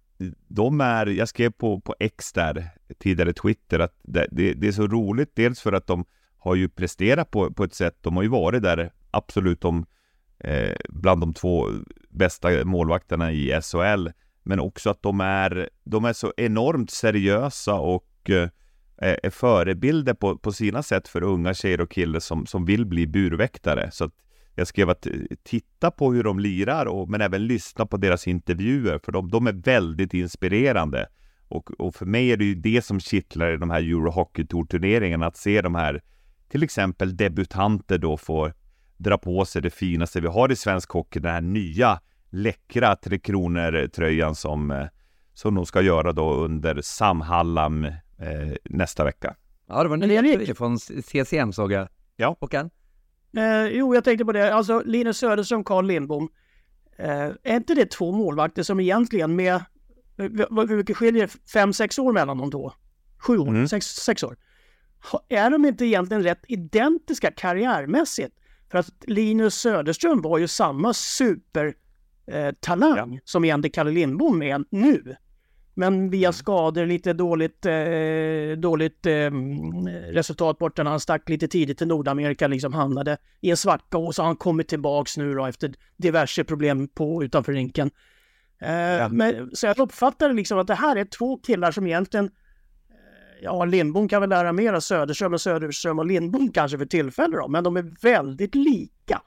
jag skrev på X där, tidigare Twitter, att det är så roligt. Dels för att de har ju presterat på ett sätt. De har ju varit där absolut bland de 2 bästa målvakterna i SHL. Men också att de är så enormt seriösa och är förebilder på sina sätt för unga tjejer och killar som vill bli burväktare. Så att jag skrev att titta på hur de lirar, men även lyssna på deras intervjuer, för de är väldigt inspirerande. Och för mig är det ju det som kittlar i de här Eurohockey-tour-turneringarna, att se de här, till exempel debutanter då, får dra på sig det finaste vi har i svensk hockey, den här nya läckra Tre Kronor-tröjan som de ska göra då under Samhallam nästa vecka. Ja, det var en ny från CCM, såg jag. Ja. Håkan? Jo, jag tänkte på det. Alltså Linus Söderström, Carl Lindbom. Är inte det 2 målvakter som egentligen med, hur mycket skiljer 5-6 år mellan de 2? 7 år, 6 år. Är de inte egentligen rätt identiska karriärmässigt? För att Linus Söderström var ju samma supertalang som egentligen Kalle Lindbom är nu. Men via skador, lite dåligt resultat borta när han stack lite tidigt till Nordamerika, liksom hamnade i en svacka, och så har han kommit tillbaks nu då efter diverse problem utanför rinken. Men, så jag uppfattar liksom att det här är 2 killar som egentligen, Lindbom kan väl lära mer av Söderström och Lindbom kanske för tillfället då, men de är väldigt lika.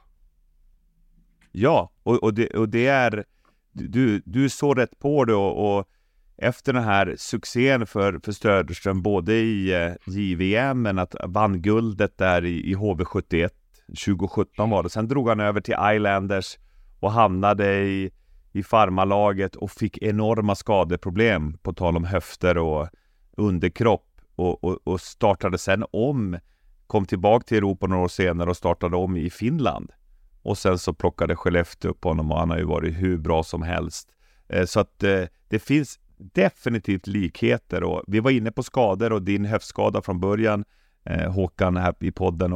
Ja, och det är du är så rätt på det, och efter den här succén för Söderström både i JVM, men att vann guldet där i HV71 2017 var det. Sen drog han över till Islanders och hamnade i farmalaget och fick enorma skadeproblem på tal om höfter och underkropp, och startade sen kom tillbaka till Europa några år senare och startade om i Finland. Och sen så plockade Skellefteå upp honom, och han har ju varit hur bra som helst. Så att det finns definitivt likheter, och vi var inne på skador och din höftskada från början, Håkan, här i podden, och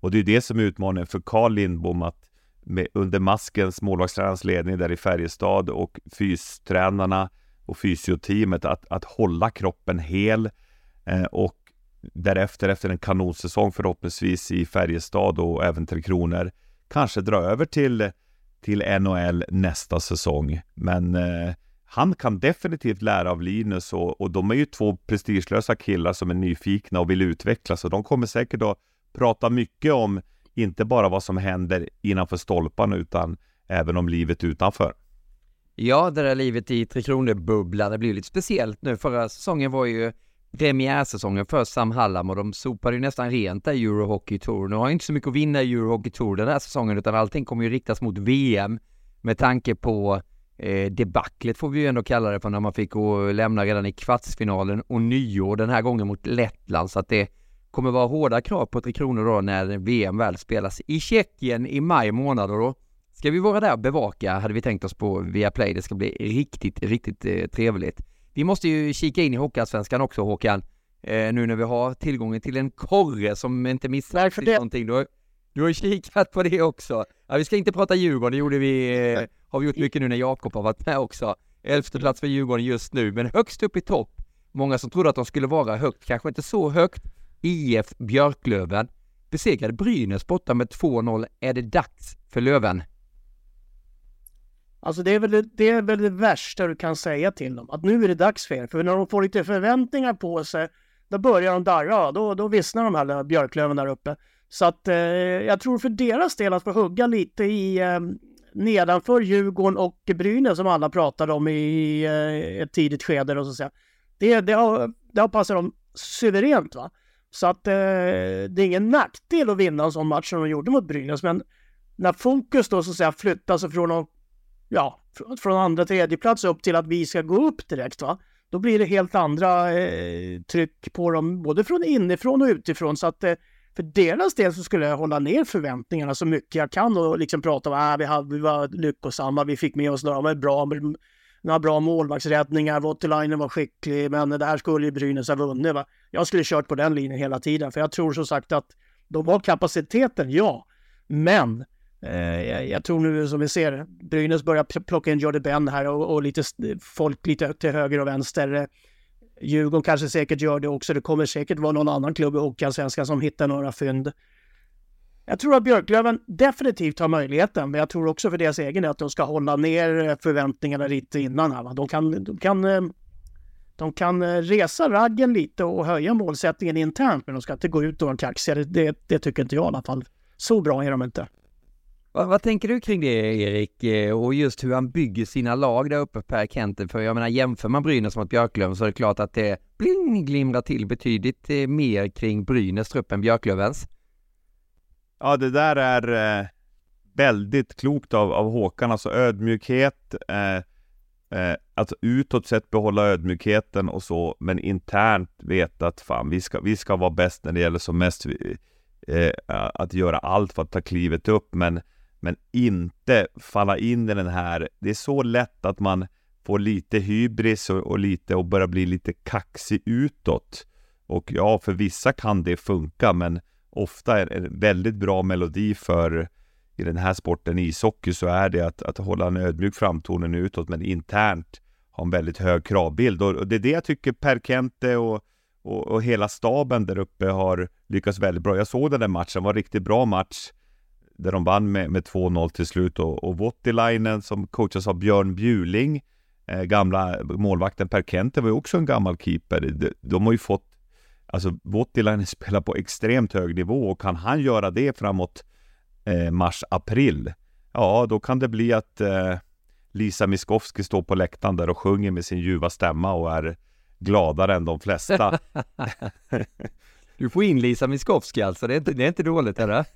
Och det är det som är utmaningen för Carl Lindbom, att under maskens målvaktstränarens ledning där i Färjestad och fystränarna och fysioteamet att hålla kroppen hel och därefter efter en kanonsäsong förhoppningsvis i Färjestad och även Tre Kronor kanske dra över till NHL nästa säsong. Men han kan definitivt lära av Linus och de är ju två prestigelösa killar som är nyfikna och vill utvecklas, så de kommer säkert att prata mycket om inte bara vad som händer innanför stolparna utan även om livet utanför. Ja, det där livet i Tre Kronor-bubblan, det blir lite speciellt nu. Förra säsongen var ju premiärsäsongen för Sam Hallam och de sopade ju nästan rent där i Eurohockey Tour. Nu har inte så mycket att vinna i Eurohockey Tour den här säsongen, utan allting kommer ju riktas mot VM med tanke på debaclet får vi ju ändå kalla det, för när man fick gå lämna redan i kvartsfinalen och nyår den här gången mot Lettland, så att det kommer vara hårda krav på Tre Kronor då när VM väl spelas i Tjeckien i maj månad, och då ska vi vara där och bevaka, hade vi tänkt oss på Viaplay. Det ska bli riktigt trevligt. Vi måste ju kika in i Hockeyallsvenskan också, Håkan, nu när vi har tillgången till en korre som inte missar någonting. Du har kikat på det också. Ja, vi ska inte prata Djurgården, det gjorde vi, har vi gjort mycket nu när Jakob har varit med också. 11:e plats för Djurgården just nu, men högst upp i topp. Många som trodde att de skulle vara högt, kanske inte så högt. IF Björklöven besegrade Brynäs borta med 2-0. Är det dags för Löven? Alltså det är väl det värsta du kan säga till dem. Att nu är det dags för er. För när de får lite förväntningar på sig, då börjar de darra. Då vissnar de här Björklöven där uppe. Så att jag tror för deras del att få hugga lite i nedanför Djurgården och Brynäs som alla pratade om i ett tidigt skede. Och så att säga. Det har passat dem suveränt, va? Så att det är ingen nackdel att vinna en sån match som de gjorde mot Brynäs. Men när fokus då så att säga flyttas från andra tredje plats upp till att vi ska gå upp direkt, va? Då blir det helt andra tryck på dem både från inifrån och utifrån. Så att för deras del så skulle jag hålla ner förväntningarna så mycket jag kan och liksom prata om att vi var lyckosamma, vi fick med oss några bra målvaktsräddningar, Voutilainen var skicklig, men det här skulle ju Brynäs ha vunnit, va? Jag skulle kört på den linjen hela tiden, för jag tror så sagt att de har kapaciteten, ja, men jag tror nu som vi ser Brynäs börjar plocka in Jordy Ben här och lite folk lite till höger och vänster. Djurgården kanske säkert gör det också. Det kommer säkert vara någon annan klubb i Hockeyallsvenskan som hittar några fynd. Jag tror att Björklöven definitivt har möjligheten, men jag tror också för deras egen att de ska hålla ner förväntningarna lite innan här, va? De kan resa raggen lite och höja målsättningen internt, men de ska inte gå ut och vara kaxiga. Det tycker inte jag i alla fall. Så bra är de inte. Vad tänker du kring det, Erik? Och just hur han bygger sina lag där uppe, Per Kente? För jag menar, jämför man Brynäs mot Björklöven så är det klart att det glimrar till betydligt mer kring Brynäs trupp än Björklövens. Ja, det där är väldigt klokt av Håkan. Alltså ödmjukhet, att utåt sett behålla ödmjukheten och så, men internt veta att fan, vi ska vara bäst när det gäller som mest, att göra allt för att ta klivet upp, men inte falla in i den här. Det är så lätt att man får lite hybris och börjar bli lite kaxig utåt. Och ja, för vissa kan det funka, men ofta är det en väldigt bra melodi för i den här sporten ishockey, så är det att hålla en ödmjuk framtoning utåt, men internt ha en väldigt hög kravbild. Och det är det jag tycker Per Kente och hela staben där uppe har lyckats väldigt bra. Jag såg den där matchen, var en riktigt bra match där de vann med 2-0 till slut, och Voutilainen som coachas av Björn Bjuling, gamla målvakten Per Kente var ju också en gammal keeper. De har ju fått, alltså Voutilainen spelar på extremt hög nivå, och kan han göra det framåt mars-april, ja då kan det bli att Lisa Miskovsky står på läktaren där och sjunger med sin ljuva stämma och är gladare än de flesta. Du får in Lisa Miskovsky alltså, det är inte dåligt, eller?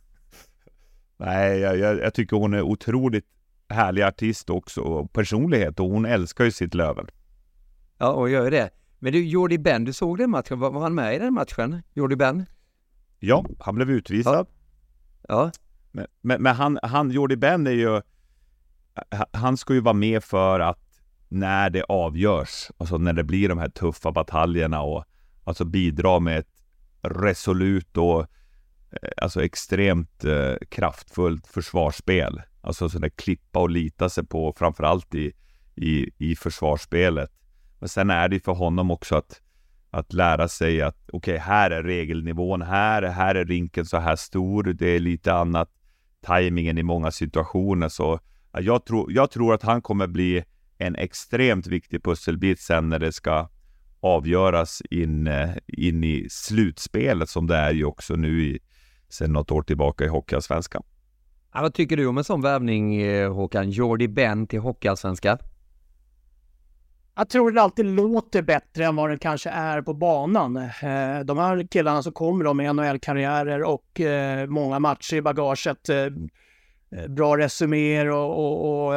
Nej, jag tycker hon är otroligt härlig artist också, och personlighet, och hon älskar ju sitt Löven. Ja, och gör det. Men du, Jordy Ben, du såg den matchen, var han med i den matchen? Jordy Ben? Ja, han blev utvisad. Ja. Men han Jordy Ben är ju, han ska ju vara med för att när det avgörs, alltså när det blir de här tuffa bataljerna, och alltså bidra med ett resolut och alltså extremt kraftfullt försvarsspel. Alltså sådär klippa och lita sig på, framförallt i försvarsspelet. Men sen är det för honom också att lära sig att okej, här är regelnivån, här är rinken så här stor, det är lite annat tajmingen i många situationer. Så jag tror att han kommer bli en extremt viktig pusselbit sen när det ska avgöras in i slutspelet, som det är ju också nu sen något år tillbaka i Hockeyallsvenskan. Ja, vad tycker du om en sån värvning, Håkan? Jordy Ben till Hockeyallsvenskan? Jag tror det alltid låter bättre än vad det kanske är på banan. De här killarna som kommer med NHL-karriärer och många matcher i bagaget, bra resuméer och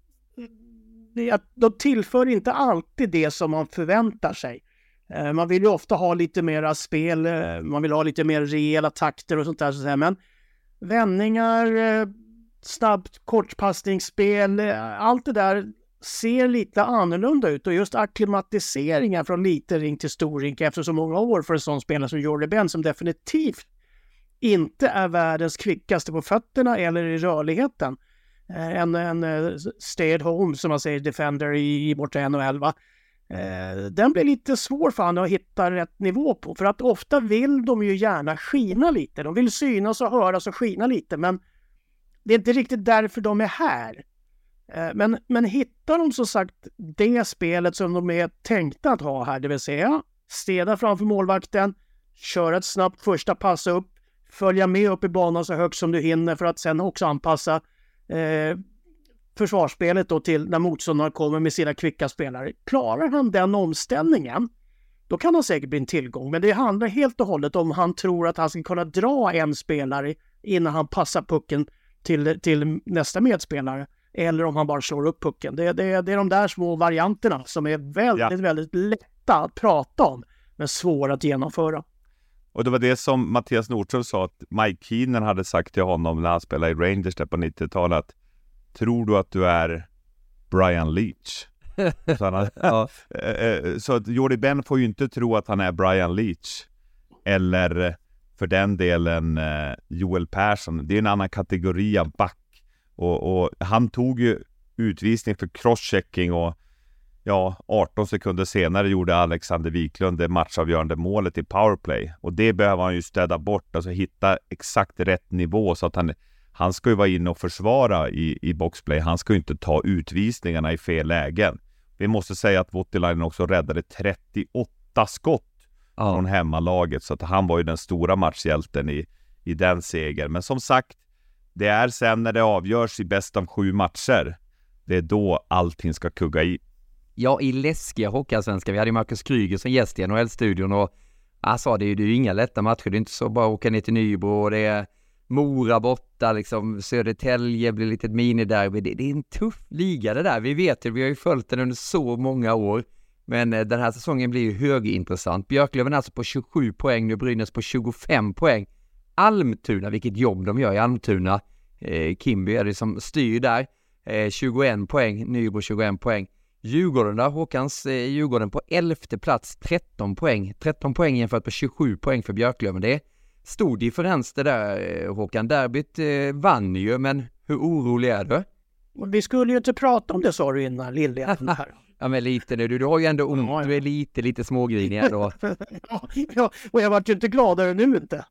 de tillför inte alltid det som man förväntar sig. Man vill ju ofta ha lite mera spel, man vill ha lite mer rejäla takter och sånt där. Så att säga. Men vändningar, snabbt kortpassningsspel, allt det där ser lite annorlunda ut. Och just akklimatiseringen från lite rink till stor rink efter så många år för en sån spelare som Jordy Ben, som definitivt inte är världens kvickaste på fötterna eller i rörligheten. En stay at home, som man säger, defender i borta NHL, va? Den blir lite svår för han att hitta rätt nivå på. För att ofta vill de ju gärna skina lite. De vill synas och höras och skina lite. Men det är inte riktigt därför de är här. Men hittar de så sagt det spelet som de är tänkta att ha här, det vill säga städa framför målvakten, köra ett snabbt första pass upp, följa med upp i banan så högt som du hinner för att sen också anpassa försvarsspelet då till när motståndarna kommer med sina kvicka spelare. Klarar han den omställningen, då kan han säkert bli en tillgång. Men det handlar helt och hållet om han tror att han ska kunna dra en spelare innan han passar pucken till nästa medspelare, eller om han bara slår upp pucken. Det är de där små varianterna som är väldigt lätta att prata om, men svåra att genomföra. Och det var det som Mattias Nordström sa, att Mike Keenan hade sagt till honom när han spelade i Rangers där på 90-talet: tror du att du är Brian Leach? Så att Jordy Ben får ju inte tro att han är Brian Leach, eller för den delen Joel Persson. Det är en annan kategori av back. Och han tog ju utvisning för crosschecking, och 18 sekunder senare gjorde Alexander Wiklund det matchavgörande målet i powerplay. Och det behöver han ju städa bort, alltså hitta exakt rätt nivå, så att han ska ju vara inne och försvara i boxplay. Han ska ju inte ta utvisningarna i fel lägen. Vi måste säga att Voutilainen också räddade 38 skott från hemmalaget, så att han var ju den stora matchhjälten i den segern. Men som sagt, det är sen när det avgörs i bäst av 7 matcher, det är då allting ska kugga i. Ja, i läskiga Hockeyallsvenskan. Vi hade Marcus Kryger som gäst i NHL-studion, och alltså, det är ju inga lätta matcher. Det är inte så bara att åka ner till Nybro, och det är Mora borta, liksom Södertälje blir lite ett miniderby. Det är en tuff liga det där. Vi vet ju, vi har ju följt den under så många år. Men den här säsongen blir ju högintressant. Björklöven alltså på 27 poäng, nu Brynäs på 25 poäng. Almtuna, vilket jobb de gör i Almtuna. Kimby är det som styr där. 21 poäng, Nybro 21 poäng. Djurgården där, Håkans Djurgården på 11:e plats, 13 poäng. 13 poäng jämfört med 27 poäng för Björklöven. Det är stor differens det där, Håkan. Derbyt vann ju, men hur orolig är du? Vi skulle ju inte prata om det, sa du innan, Lilja. Ja, men lite nu. Du har ju ändå ont. Du är lite smågrinig ändå. Ja, och jag var ju inte gladare nu inte.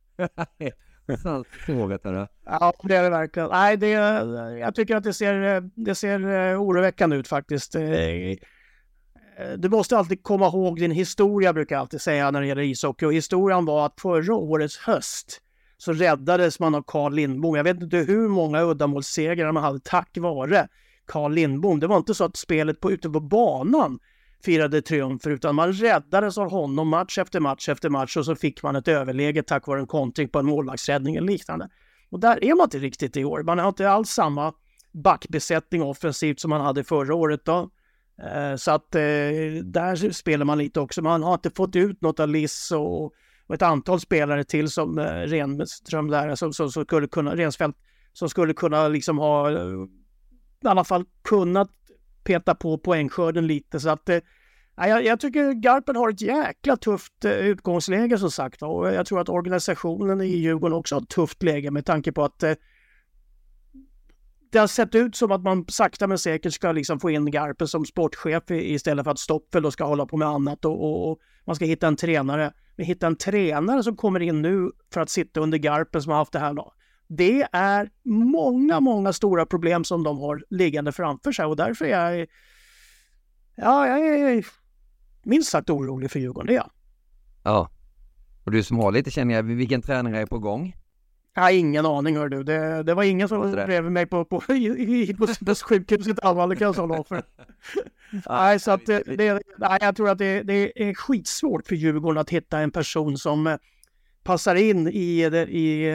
Ja, det är det verkligen. Nej, jag tycker att det ser oroväckande ut faktiskt. Du måste alltid komma ihåg din historia, brukar jag alltid säga när det gäller ishockey. Och historien var att förra årets höst så räddades man av Carl Lindbom. Jag vet inte hur många uddamålssegrar man hade tack vare Carl Lindbom. Det var inte så att spelet ute på banan firade triumfer, utan man räddades av honom match efter match efter match, och så fick man ett överläge tack vare en kontring på en målvaktsräddning eller liknande. Och där är man inte riktigt i år. Man har inte alls samma backbesättning offensivt som man hade förra året då. Så att där spelar man lite också. Man har inte fått ut något av Liss och ett antal spelare till som Renström där, som skulle kunna, Rensfeldt, som skulle kunna liksom ha i alla fall kunnat peta på poängskörden lite. Så att Jag tycker Garpen har ett jäkla tufft utgångsläge som sagt. Och jag tror att organisationen i Djurgården också har ett tufft läge med tanke på att det har sett ut som att man sakta men säkert ska liksom få in Garpen som sportchef istället för att Stoppel då ska hålla på med annat och man ska hitta en tränare. Men hitta en tränare som kommer in nu för att sitta under Garpen som har haft det här då. Det är många stora problem som de har liggande framför sig och därför är jag är minst sagt orolig för Djurgården, det är jag. Ja, och du som har lite känner jag, vilken tränare är på gång? Jag har ingen aning, hör du. Det var ingen som bredvid mig på sjukhuset Alvalla kan jag säga för. Nej, så att jag tror att det är skitsvårt för Djurgården att hitta en person som passar in i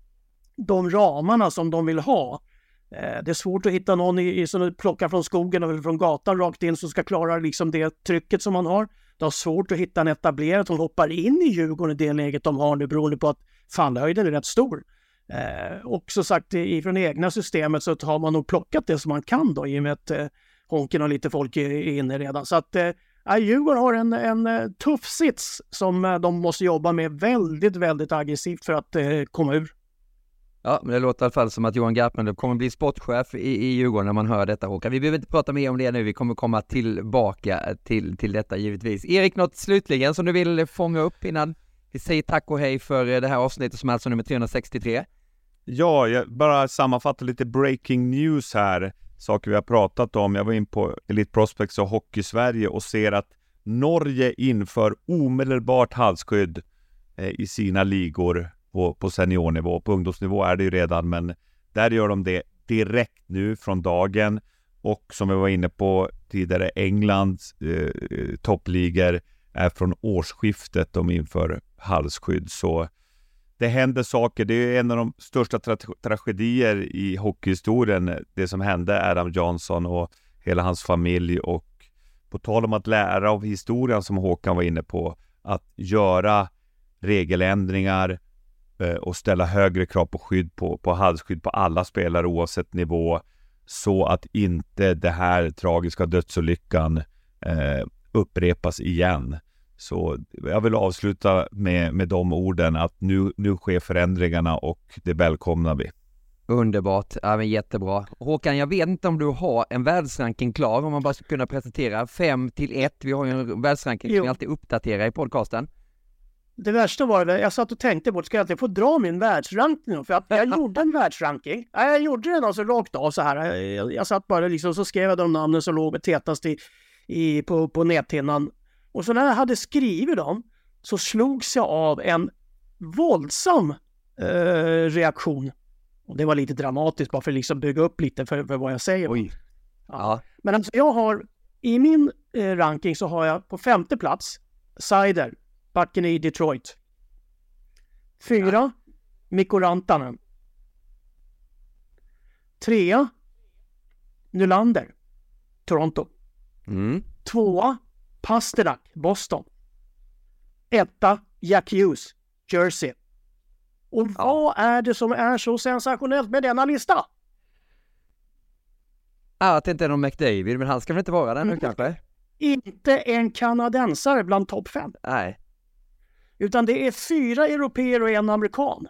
de ramarna som de vill ha. Det är svårt att hitta någon som plockar från skogen eller från gatan rakt in som ska klara liksom det trycket som man har. Det är svårt att hitta en etablerad som hoppar in i Djurgården i det läget de har nu beroende på att fallhöjden är rätt stor. Och så sagt ifrån egna systemet så har man nog plockat det som man kan då i och med att Honken och lite folk är inne redan. Så att Djurgården har en tuff sits som de måste jobba med väldigt aggressivt för att komma ur. Ja, men det låter i alla fall som att Johan Garpenlöv kommer bli sportchef i Djurgården när man hör detta, Håkan. Vi behöver inte prata mer om det nu, vi kommer komma tillbaka till detta givetvis. Erik, något slutligen som du vill fånga upp innan vi säger tack och hej för det här avsnittet som är alltså nummer 363? Ja, jag bara sammanfattar lite breaking news här. Saker vi har pratat om. Jag var in på Elite Prospects och Hockey Sverige och ser att Norge inför omedelbart halsskydd i sina ligor på seniornivå. På ungdomsnivå är det ju redan, men där gör de det direkt nu från dagen. Och som jag var inne på tidigare, Englands toppligor är från årsskiftet de inför halsskydd. Så det händer saker. Det är en av de största tragedier i hockeyhistorien, det som hände Adam Johnson och hela hans familj. Och på tal om att lära av historien som Håkan var inne på, att göra regeländringar och ställa högre krav på skydd på halsskydd på alla spelare oavsett nivå, så att inte det här tragiska dödsolyckan upprepas igen. Så jag vill avsluta med de orden att nu sker förändringarna och det välkomnar vi. Underbart, ja, men jättebra. Håkan, jag vet inte om du har en världsranking klar, om man bara ska kunna presentera 5-1. Vi har ju en världsranking som vi alltid uppdaterar i podcasten. Det värsta var det, jag satt och tänkte på, ska jag inte få dra min världsranking? För att jag gjorde en världsranking. Jag gjorde den alltså rakt av så här. Jag satt bara liksom, så skrev jag de namnen som låg tätast på näthinnan. Och så när jag hade skrivit dem så slogs jag av en våldsam reaktion. Och det var lite dramatiskt bara för att liksom bygga upp lite för vad jag säger. Oj. Ja. Men alltså jag har, i min ranking så har jag på 5:e plats Seider, backen i Detroit. 4, Mikko Rantanen. 3, Nylander, Toronto. 2, Pasternak, Boston. 1, Jack Hughes, Jersey. Och vad är det som är så sensationellt med denna lista? Att det inte är någon McDavid, men han ska väl inte vara där nu kanske? Inte en kanadensare bland topp 5. Nej. Utan det är 4 europeer och 1 amerikan.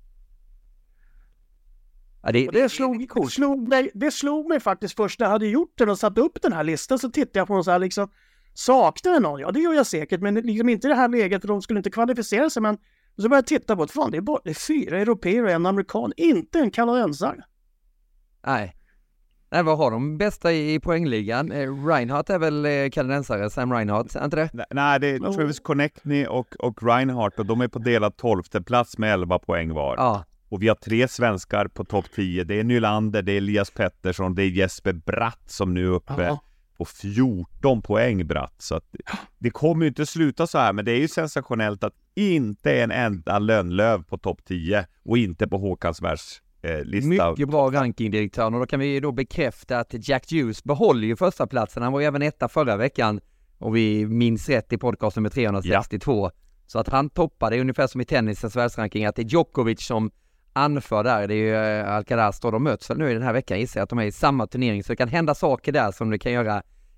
Ja, det slog mig faktiskt först när jag hade gjort den och satt upp den här listan, så tittade jag på den så här liksom, saknar någon? Ja, det gör jag säkert, men liksom inte i det här läget för de skulle inte kvalificera sig, men så började jag titta på det, det är 4 europeer och 1 amerikan, inte en kanadensare. Nej, vad har de bästa i poängligan? Reinhardt är väl kanadensare, Sam Reinhardt, är inte det? Nej, det är Travis Konechny och Reinhardt, och de är på delad 12:e plats med 11 poäng var. Ja. Och vi har 3 svenskar på topp 10. Det är Nylander, det är Elias Pettersson, det är Jesper Bratt som nu är uppe på 14 poäng, Bratt. Så att det kommer ju inte sluta så här, men det är ju sensationellt att inte en enda Lönnlöv på topp 10 och inte på Håkans världslista. Mycket bra rankingdirektör, och då kan vi då bekräfta att Jack Hughes behåller ju första platsen. Han var ju även etta förra veckan och vi minns rätt i podcast nummer 362. Ja. Så att han toppar, det är ungefär som i tennisens världsranking, att det är Djokovic som anför där. Det är ju Alcaraz, och de möts väl nu i den här veckan, gissar jag, att de är i samma turnering, så det kan hända saker där som det kan göra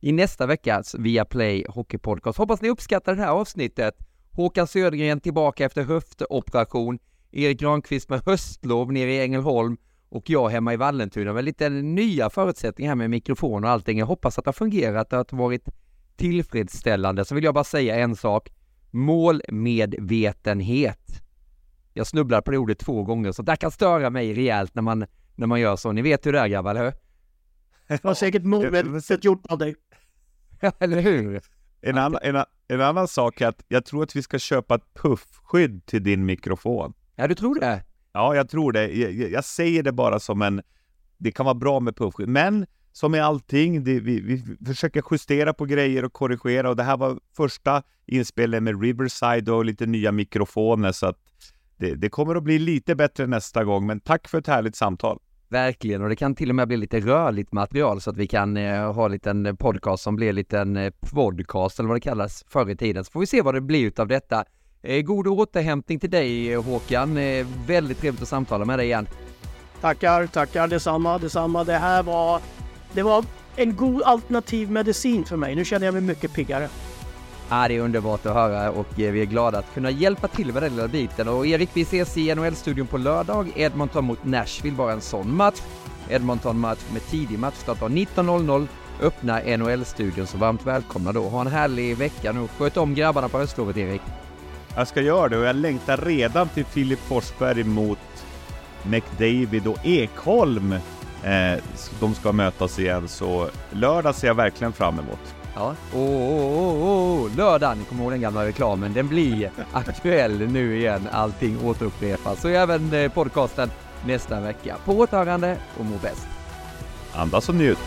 i nästa veckas Viaplay Hockeypodcast. Hoppas ni uppskattar det här avsnittet. Håkan Södergren tillbaka efter höftoperation. Erik Granqvist med höstlov nere i Ängelholm. Och jag hemma i Vallentuna med lite nya förutsättningar här med mikrofon och allting. Jag hoppas att det har fungerat och att det har varit tillfredsställande. Så vill jag bara säga en sak. Målmedvetenhet. Jag snubblar på det ordet 2 gånger, så det kan störa mig rejält när man gör så. Ni vet hur det är, grabbar, eller hur? Det var säkert målmedvetet gjort av dig. Ja, eller hur? En annan sak är att jag tror att vi ska köpa ett puffskydd till din mikrofon. Ja, du tror det? Ja, jag tror det. Jag säger det bara som det kan vara bra med puffskydd. Men som med allting, vi försöker justera på grejer och korrigera. Och det här var första inspelningen med Riverside och lite nya mikrofoner. Så att det kommer att bli lite bättre nästa gång. Men tack för ett härligt samtal. Verkligen, och det kan till och med bli lite rörligt material så att vi kan ha en liten podcast som blir en liten podcast eller vad det kallas förr i tiden. Så får vi se vad det blir utav detta. God återhämtning till dig, Håkan. Väldigt trevligt att samtala med dig igen. Tackar. Detsamma. Det var en god alternativ medicin för mig. Nu känner jag mig mycket piggare. Ja, det är underbart att höra och vi är glada att kunna hjälpa till med den lilla biten. Och Erik, vi ses i NHL-studion på lördag. Edmonton mot Nashville, bara en sån match. Edmonton-match med tidig matchstart 19:00. Öppna NHL-studion, så varmt välkomna då. Ha en härlig vecka nu. Sköt om grabbarna på höstlovet, Erik. Jag ska göra det och jag längtar redan till Filip Forsberg mot McDavid och Ekholm. De ska mötas igen, så lördag ser jag verkligen fram emot. Ja, lördagen, kommer ihåg den gamla reklamen, den blir aktuell nu igen, allting återupprepas. Så även podcasten nästa vecka. På återhörande och må bäst. Andas och njut.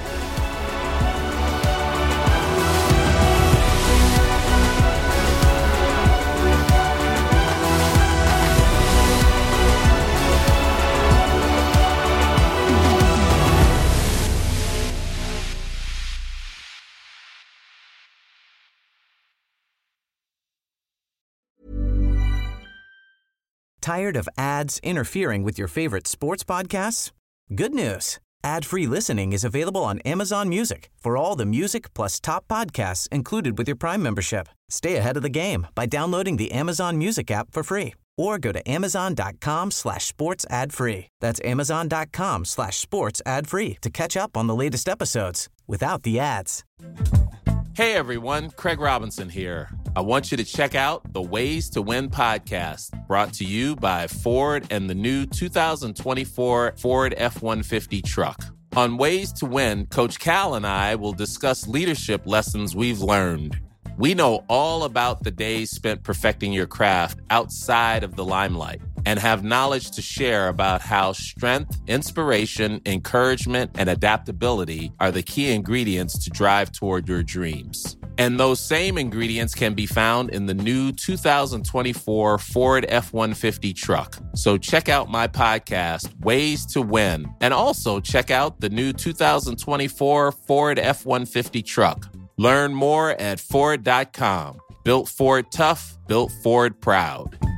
Tired of ads interfering with your favorite sports podcasts? Good news. Ad-free listening is available on Amazon Music for all the music plus top podcasts included with your Prime membership. Stay ahead of the game by downloading the Amazon Music app for free or go to amazon.com/sports ad free. That's amazon.com/sports ad free to catch up on the latest episodes without the ads. Hey everyone, Craig Robinson here. I want you to check out the Ways to Win podcast, brought to you by Ford and the new 2024 Ford F-150 truck. On Ways to Win, Coach Cal and I will discuss leadership lessons we've learned. We know all about the days spent perfecting your craft outside of the limelight and have knowledge to share about how strength, inspiration, encouragement, and adaptability are the key ingredients to drive toward your dreams. And those same ingredients can be found in the new 2024 Ford F-150 truck. So check out my podcast, Ways to Win, and also check out the new 2024 Ford F-150 truck. Learn more at Ford.com. Built Ford tough, built Ford proud.